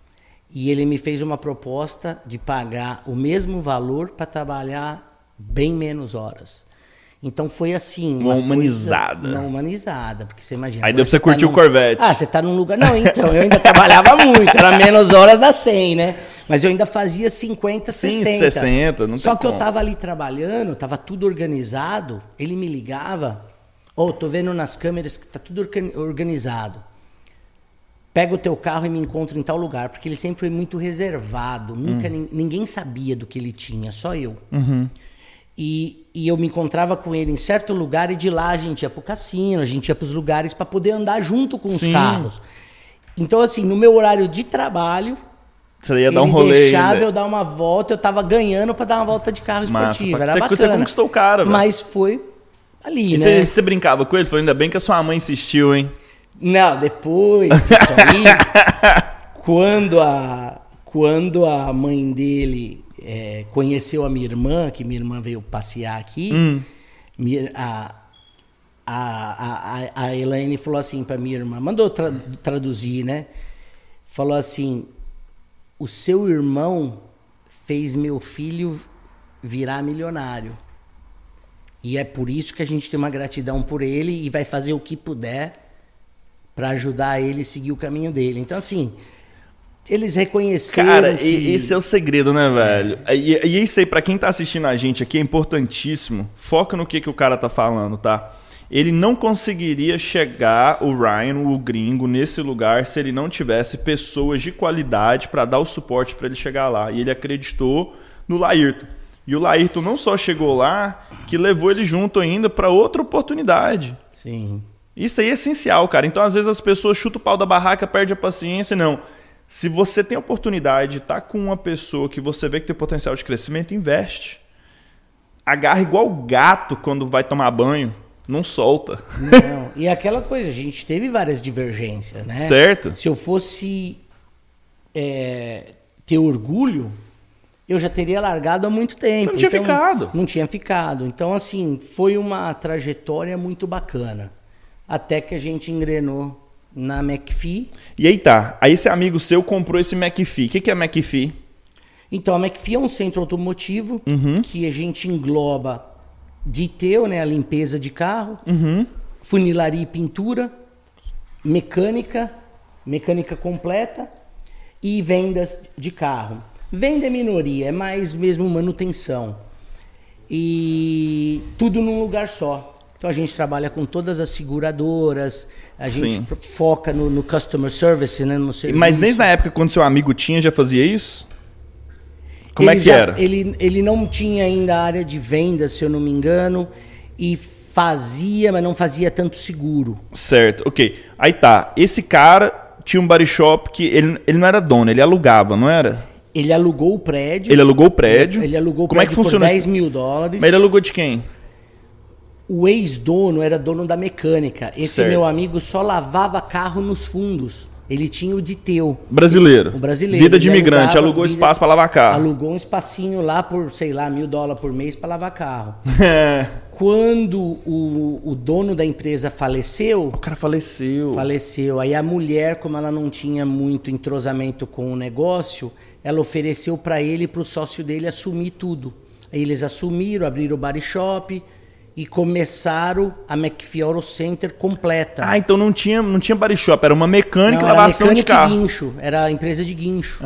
e ele me fez uma proposta de pagar o mesmo valor para trabalhar bem menos horas. Então foi assim... Uma, uma humanizada. Coisa, uma humanizada, porque você imagina... Aí deu pra você tá curtir num, o Corvette. Ah, você tá num lugar... Não, então, eu ainda trabalhava muito, era menos horas das cem, né? Mas eu ainda fazia cinquenta, Sim, sessenta. sessenta, não Só tem que eu como. tava ali trabalhando, tava tudo organizado, ele me ligava, ô, oh, tô vendo nas câmeras que tá tudo organizado. Pega o teu carro e me encontra em tal lugar, porque ele sempre foi muito reservado, nunca hum. ninguém sabia do que ele tinha, só eu. Uhum. E, e eu me encontrava com ele em certo lugar e de lá a gente ia pro cassino, a gente ia pros lugares para poder andar junto com Sim. os carros. Então, assim, no meu horário de trabalho, você ia ele dar um rolê deixava ainda. eu dar uma volta, eu tava ganhando para dar uma volta de carro esportivo. Massa, era você, bacana. Você conquistou o cara, velho. Mas foi ali, e né? você, você brincava com ele? Falou, ainda bem que a sua mãe insistiu, hein? Não, depois disso aí, quando, a, quando a mãe dele... É, conheceu a minha irmã, que minha irmã veio passear aqui, hum. minha, a, a, a, a Elaine falou assim para minha irmã, mandou tra, traduzir, né? Falou assim, o seu irmão fez meu filho virar milionário. E é por isso que a gente tem uma gratidão por ele e vai fazer o que puder para ajudar ele a seguir o caminho dele. Então, assim... Eles reconheceram Cara, que... esse é o segredo, né, velho? É. E, e isso aí, pra quem tá assistindo a gente aqui, é importantíssimo. Foca no que, que o cara tá falando, tá? Ele não conseguiria chegar, o Ryan, o gringo, nesse lugar se ele não tivesse pessoas de qualidade pra dar o suporte pra ele chegar lá. E ele acreditou no Laírton. E o Laírton não só chegou lá, que levou ele junto ainda pra outra oportunidade. Sim. Isso aí é essencial, cara. Então, às vezes, as pessoas chutam o pau da barraca, perdem a paciência, não... Se você tem a oportunidade de estar com uma pessoa que você vê que tem potencial de crescimento, investe. Agarra igual gato quando vai tomar banho, não solta. Não. E aquela coisa, a gente teve várias divergências, né? Certo. Se eu fosse é, ter orgulho, eu já teria largado há muito tempo. Você não tinha então, ficado. Não tinha ficado. Então, assim, foi uma trajetória muito bacana. Até que a gente engrenou na McPhee. E aí tá, aí esse amigo seu comprou esse McPhee. O que, que é McPhee? Então, a McPhee é um centro automotivo uhum. que a gente engloba detail, né, a limpeza de carro, uhum. funilaria e pintura, mecânica, mecânica completa e vendas de carro. Venda é minoria, é mais mesmo manutenção. E tudo num lugar só. Então a gente trabalha com todas as seguradoras, a gente Sim. foca no, no customer service, né, no serviço. Mas desde na época quando seu amigo tinha, já fazia isso? Como ele é que já, era? Ele, ele não tinha ainda a área de vendas, se eu não me engano, e fazia, mas não fazia tanto seguro. Certo, ok. Aí tá, esse cara tinha um body shop que ele, ele não era dono, ele alugava, não era? Ele alugou o prédio. Ele alugou o prédio. Ele, ele alugou o Como prédio é que funciona por dez mil dólares. Mas ele alugou de quem? O ex-dono era dono da mecânica. Esse certo. meu amigo só lavava carro nos fundos. Ele tinha o Diteu. Brasileiro. O brasileiro. Vida de Ele imigrante, alugava alugou vida- espaço para lavar carro. Alugou um espacinho lá por, sei lá, mil dólares por mês para lavar carro. É. Quando o, o dono da empresa faleceu, O cara faleceu. faleceu. Aí a mulher, como ela não tinha muito entrosamento com o negócio, ela ofereceu para ele e para o sócio dele assumir tudo. Aí eles assumiram, abriram o body shop e começaram a McPhee Auto Center completa. Ah, então não tinha, não tinha body shop, era uma mecânica e Não, era lavação de mecânica e carro. guincho, era a empresa de guincho.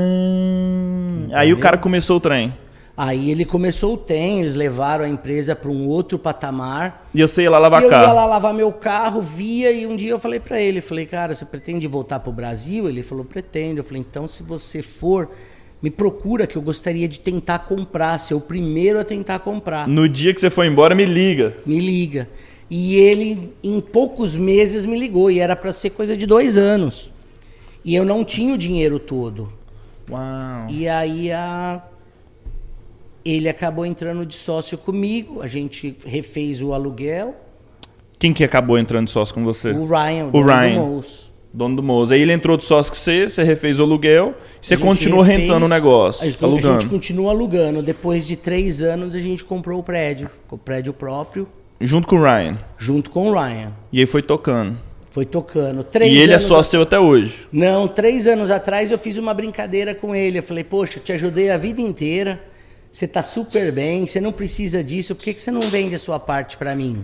Ah, aí o cara começou o trem. Aí ele começou o tem, eles levaram a empresa para um outro patamar. E você ia lá lavar E eu carro. ia lá lavar meu carro, via, e um dia eu falei pra ele, falei, cara, você pretende voltar pro Brasil? Ele falou, pretendo. Eu falei, então se você for, me procura que eu gostaria de tentar comprar, ser o primeiro a tentar comprar. No dia que você foi embora, me liga. Me liga. E ele, em poucos meses, me ligou, e era pra ser coisa de dois anos. E eu não tinha o dinheiro todo. Uau. E aí a... ele acabou entrando de sócio comigo, a gente refez o aluguel. Quem que acabou entrando de sócio com você? O Ryan, o O dono Ryan. do Mouse. Dono do Moza. Aí ele entrou de sócio com você, você refez o aluguel, você A gente continuou refez, rentando o negócio, a gente, alugando. A gente continua alugando. Depois de três anos, a gente comprou o prédio. O prédio próprio, Junto com o Ryan. junto com o Ryan. E aí foi tocando. Foi tocando. Três E ele é anos sócio seu até hoje. Não, três anos atrás eu fiz uma brincadeira com ele. Eu falei, poxa, eu te ajudei a vida inteira. Você tá super bem, você não precisa disso. Por que, que você não vende a sua parte pra mim?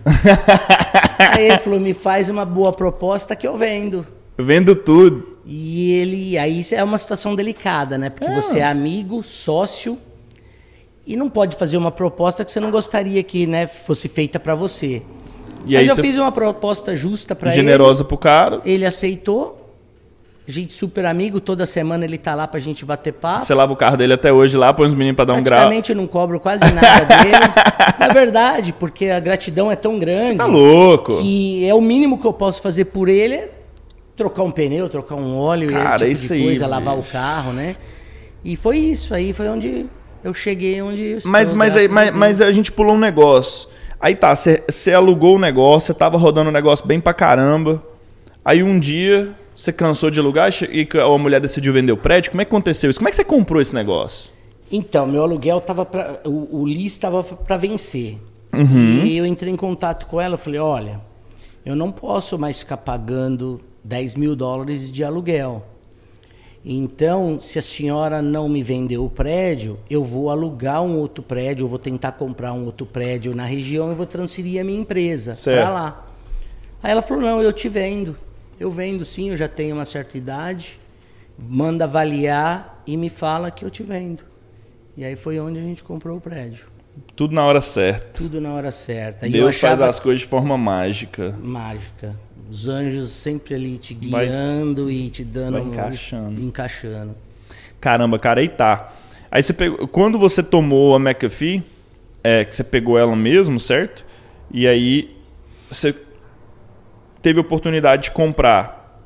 Aí ele falou, me faz uma boa proposta que eu vendo. Vendo tudo. E ele, aí isso é uma situação delicada, né? Porque É. você é amigo, sócio, e não pode fazer uma proposta que você não gostaria que, né, fosse feita pra você. E Mas aí eu você fiz uma proposta justa pra ele. generosa pro cara. Ele aceitou. A gente super amigo, toda semana ele tá lá pra gente bater papo. Você lava o carro dele até hoje lá, põe os meninos pra dar um grau. Praticamente eu não cobro quase nada dele. É verdade, porque a gratidão é tão grande. Você tá louco. Que é o mínimo que eu posso fazer por ele é trocar um pneu, trocar um óleo, Cara, e esse isso tipo de aí, coisa, lavar o bicho. carro, né? E foi isso aí, foi onde eu cheguei, onde eu estou, Mas, mas, aí- graças a mas, Deus. mas a gente pulou um negócio. Aí tá, você alugou o negócio, você tava rodando o negócio bem pra caramba. Aí um dia você cansou de alugar e a mulher decidiu vender o prédio. Como é que aconteceu isso? Como é que você comprou esse negócio? Então, meu aluguel tava pra, o, o lease estava para vencer. Uhum. E eu entrei em contato com ela, eu falei, olha, eu não posso mais ficar pagando dez mil dólares de aluguel. Então, se a senhora não me vender o prédio, eu vou alugar um outro prédio, eu vou tentar comprar um outro prédio na região e vou transferir a minha empresa Certo. para lá. Aí ela falou, não, eu te vendo. Eu vendo sim, eu já tenho uma certa idade. Manda avaliar e me fala que eu te vendo. E aí foi onde a gente comprou o prédio. Tudo na hora certa. Tudo na hora certa. E eu Deus faz achava as coisas de forma mágica. mágica. Os anjos sempre ali te Vai- guiando e te dando... vai um- encaixando. encaixando. Caramba, cara, aí tá. Aí você pegou, quando você tomou a McAfee, é, que você pegou ela mesmo, certo? E aí você teve a oportunidade de comprar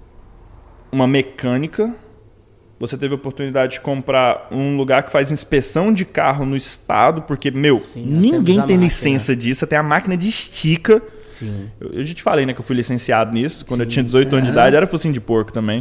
uma mecânica, você teve a oportunidade de comprar um lugar que faz inspeção de carro no estado, porque, meu, Sim, ninguém nós temos tem a máquina. licença disso, até a máquina de estica. Sim. Eu, eu já te falei, né, que eu fui licenciado nisso, quando eu Sim. tinha dezoito anos de idade, era focinho de porco também.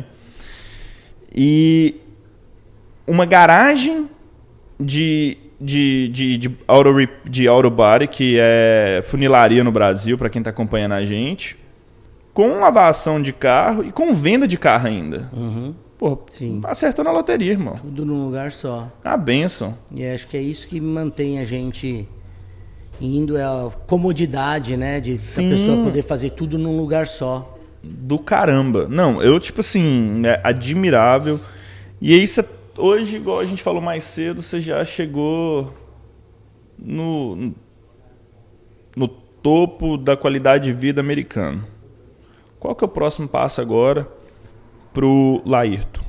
E uma garagem de, de, de, de, auto, rep- de auto body, que é funilaria no Brasil, para quem tá acompanhando a gente, com lavação de carro e com venda de carro ainda. Uhum. Pô, Sim. acertou na loteria, irmão. Tudo num lugar só. A benção. E acho que é isso que mantém a gente indo, é a comodidade, né? De a Sim. pessoa poder fazer tudo num lugar só. Do caramba. Não, eu, tipo assim, é admirável. E aí, você, hoje, igual a gente falou mais cedo, você já chegou no, no topo da qualidade de vida americano. Qual que é o próximo passo agora pro Laírton?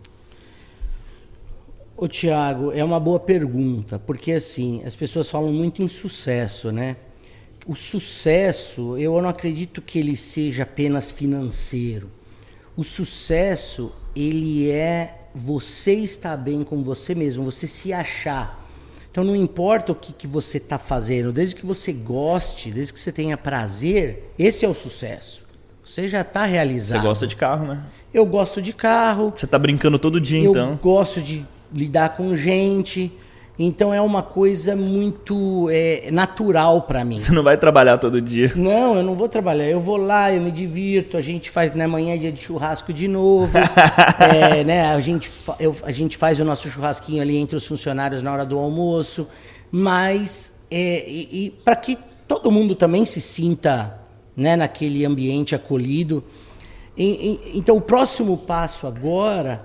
Ô Thiago, é uma boa pergunta, porque assim, as pessoas falam muito em sucesso, né? O sucesso, eu não acredito que ele seja apenas financeiro. O sucesso, ele é você estar bem com você mesmo, você se achar. Então não importa o que, que você está fazendo, desde que você goste, desde que você tenha prazer, esse é o sucesso. Você já está realizado. Você gosta de carro, né? Eu gosto de carro. Você tá brincando todo dia, eu então. Eu gosto de lidar com gente. Então é uma coisa muito é, natural para mim. Você não vai trabalhar todo dia? Não, eu não vou trabalhar. Eu vou lá, eu me divirto. A gente faz, na manhã é dia de churrasco de novo. é, né, a, gente, eu, a gente faz o nosso churrasquinho ali entre os funcionários na hora do almoço. Mas é, e, e para que todo mundo também se sinta, né, naquele ambiente acolhido. E, e, então o próximo passo agora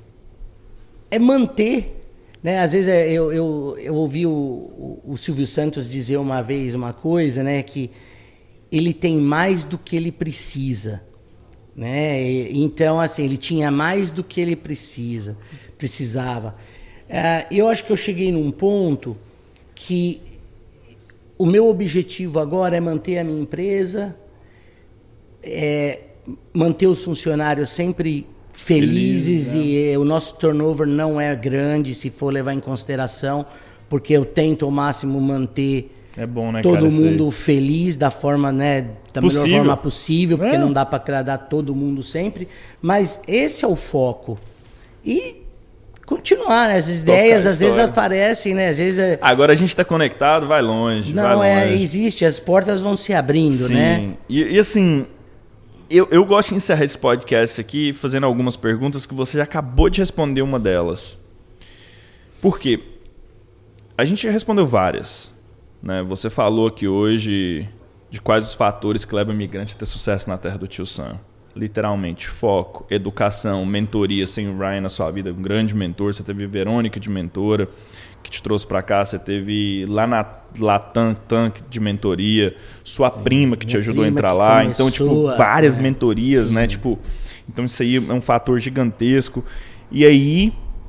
é manter... Né, às vezes eu, eu, eu ouvi o, o, o Silvio Santos dizer uma vez uma coisa, né, que ele tem mais do que ele precisa. Né? E, então, assim, ele tinha mais do que ele precisa, precisava. É, eu acho que eu cheguei num ponto que o meu objetivo agora é manter a minha empresa, é, manter os funcionários sempre... felizes. Feliz, né? E o nosso turnover não é grande, se for levar em consideração, porque eu tento ao máximo manter é bom, né, todo cara, mundo feliz da forma, né, da possível. melhor forma possível, porque é. não dá para agradar todo mundo sempre, mas esse é o foco. E continuar, né? As ideias às vezes aparecem, né? Às vezes é... Agora a gente está conectado, vai longe. Não, vai longe. é, existe, as portas vão se abrindo, Sim. né? E, e assim... Eu, eu gosto de encerrar esse podcast aqui fazendo algumas perguntas que você já acabou de responder uma delas. Por quê? A gente já respondeu várias. Né? Você falou aqui hoje de quais os fatores que levam o imigrante a ter sucesso na terra do Tio Sam. Literalmente, foco, educação, mentoria. Sem o Ryan na sua vida, um grande mentor. Você teve Verônica de mentora, que te trouxe para cá. Você teve lá na Latam Tank de mentoria. Sua Sim, prima que te ajudou a entrar lá. Então, tipo, várias é, mentorias, Sim. né? Tipo, então isso aí é um fator gigantesco. E aí,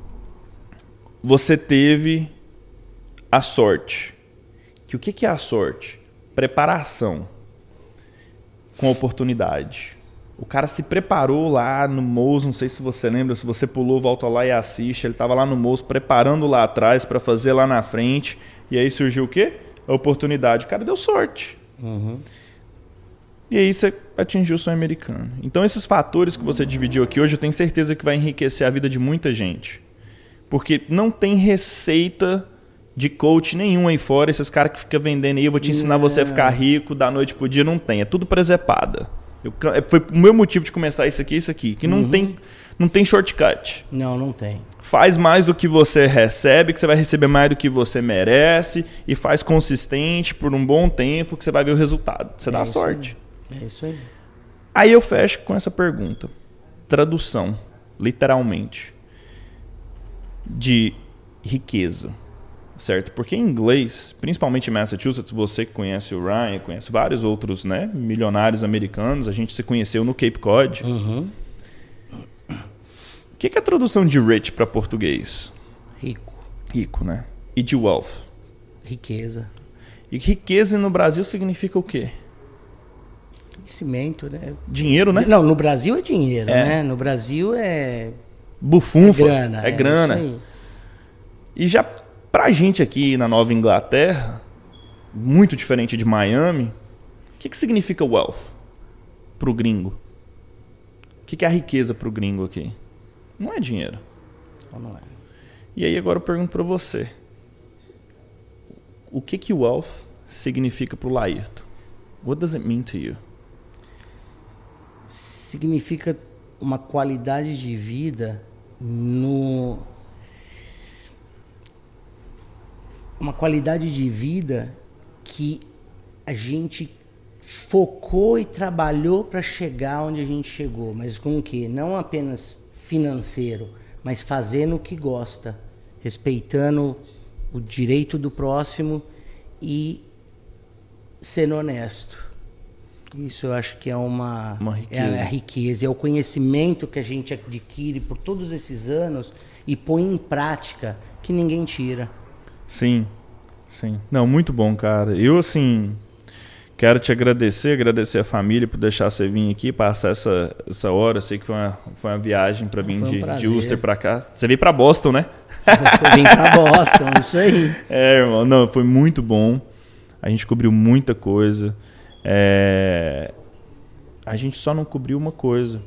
você teve a sorte. Que o que que é a sorte? Preparação com oportunidade. O cara se preparou lá no Mouse, não sei se você lembra, se você pulou, volta lá e assiste. Ele estava lá no Mouse preparando lá atrás para fazer lá na frente. E aí surgiu o quê? A oportunidade. O cara deu sorte. Uhum. E aí você atingiu o sonho americano. Então esses fatores que você dividiu aqui hoje, eu tenho certeza que vai enriquecer a vida de muita gente. Porque não tem receita de coach nenhum aí fora. Esses caras que ficam vendendo aí, eu vou te ensinar você a ficar rico da noite pro dia. Não tem, é tudo presepada. Eu, foi o meu motivo de começar isso aqui, isso aqui. Que não, uhum. tem, não tem shortcut. Não, não tem. Faz mais do que você recebe, que você vai receber mais do que você merece. E faz consistente por um bom tempo, que você vai ver o resultado. Você é dá sorte. Aí. É isso aí. Aí eu fecho com essa pergunta. Tradução, literalmente, de riqueza. Certo? Porque em inglês, principalmente em Massachusetts, você que conhece o Ryan, conhece vários outros, né, milionários americanos, a gente se conheceu no Cape Cod. Uhum. O que é a tradução de rich para português? Rico. Rico, né? E de wealth? Riqueza. E riqueza no Brasil significa o quê? Conhecimento, né? Dinheiro, né? Não, no Brasil é dinheiro, é. né? No Brasil é... bufunfa. É grana. É, é grana. Isso aí. E já... Pra gente aqui na Nova Inglaterra, muito diferente de Miami, o que, que significa wealth pro gringo? O que, que é a riqueza pro gringo aqui? Não é dinheiro. Não é. E aí agora eu pergunto pra você. O que que wealth significa pro Laírton? What does it mean to you? Significa uma qualidade de vida no... Uma qualidade de vida que a gente focou e trabalhou para chegar onde a gente chegou. Mas com o quê? Não apenas financeiro, mas fazendo o que gosta, respeitando o direito do próximo e sendo honesto. Isso eu acho que é uma, uma riqueza. É a riqueza, é o conhecimento que a gente adquire por todos esses anos e põe em prática, que ninguém tira. Sim, sim. Não, muito bom, cara. Eu, assim, quero te agradecer, agradecer a família por deixar você vir aqui, passar essa, essa hora. Eu sei que foi uma, foi uma viagem para vir um de, de Ulster para cá. Você veio para Boston, né? Eu vim para Boston, isso aí. É, irmão, não, foi muito bom. A gente cobriu muita coisa. É... a gente só não cobriu uma coisa.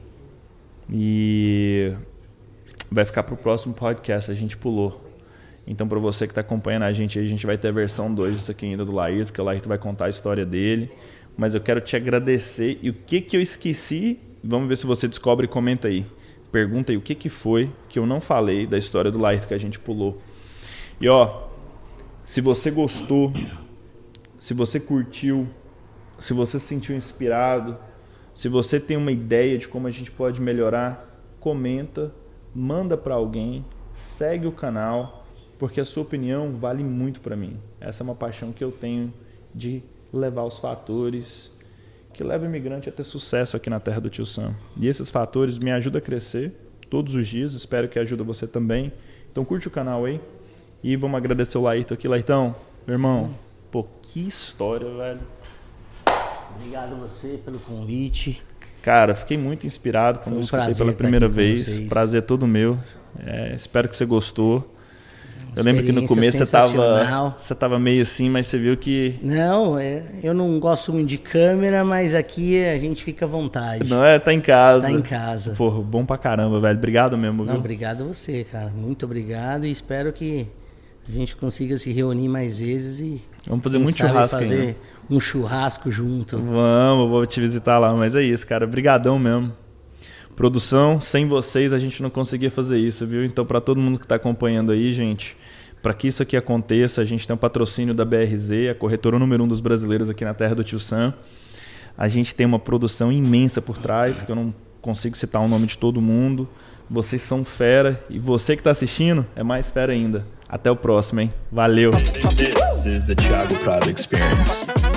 E vai ficar pro próximo podcast, a gente pulou. Então, para você que está acompanhando a gente, a gente vai ter a versão dois disso aqui ainda do Laírton, porque o Laírton vai contar a história dele. Mas eu quero te agradecer. E o que, que eu esqueci, vamos ver se você descobre e comenta aí. Pergunta aí o que, que foi que eu não falei da história do Laírton que a gente pulou. E ó, se você gostou, se você curtiu, se você se sentiu inspirado, se você tem uma ideia de como a gente pode melhorar, comenta, manda para alguém, segue o canal, porque a sua opinião vale muito para mim. Essa é uma paixão que eu tenho de levar os fatores que levam o imigrante a ter sucesso aqui na terra do Tio Sam. E esses fatores me ajudam a crescer todos os dias, espero que ajude você também. Então curte o canal aí e vamos agradecer o Laírton aqui. Laírton, meu irmão, pô, que história, velho. Obrigado a você pelo convite. Cara, fiquei muito inspirado quando eu escutei pela primeira vez. Prazer todo meu. É, espero que você gostou. Eu lembro que no começo você tava, você tava meio assim, mas você viu que... Não, é, eu não gosto muito de câmera, mas aqui a gente fica à vontade. Não é? Tá em casa. Tá em casa. Pô, bom pra caramba, velho. Obrigado mesmo, viu? Não, obrigado a você, cara. Muito obrigado e espero que a gente consiga se reunir mais vezes e... Vamos fazer muito churrasco fazer ainda. um churrasco junto. Vamos, vou te visitar lá, mas é isso, cara. Obrigadão mesmo. Produção, sem vocês a gente não conseguia fazer isso, viu? Então, para todo mundo que está acompanhando aí, gente, para que isso aqui aconteça, a gente tem um patrocínio da B R Z, a corretora número um dos brasileiros aqui na terra do Tio Sam. A gente tem uma produção imensa por trás, que eu não consigo citar o nome de todo mundo. Vocês são fera e você que está assistindo é mais fera ainda. Até o próximo, hein? Valeu! This is the Thiago Prado Experience.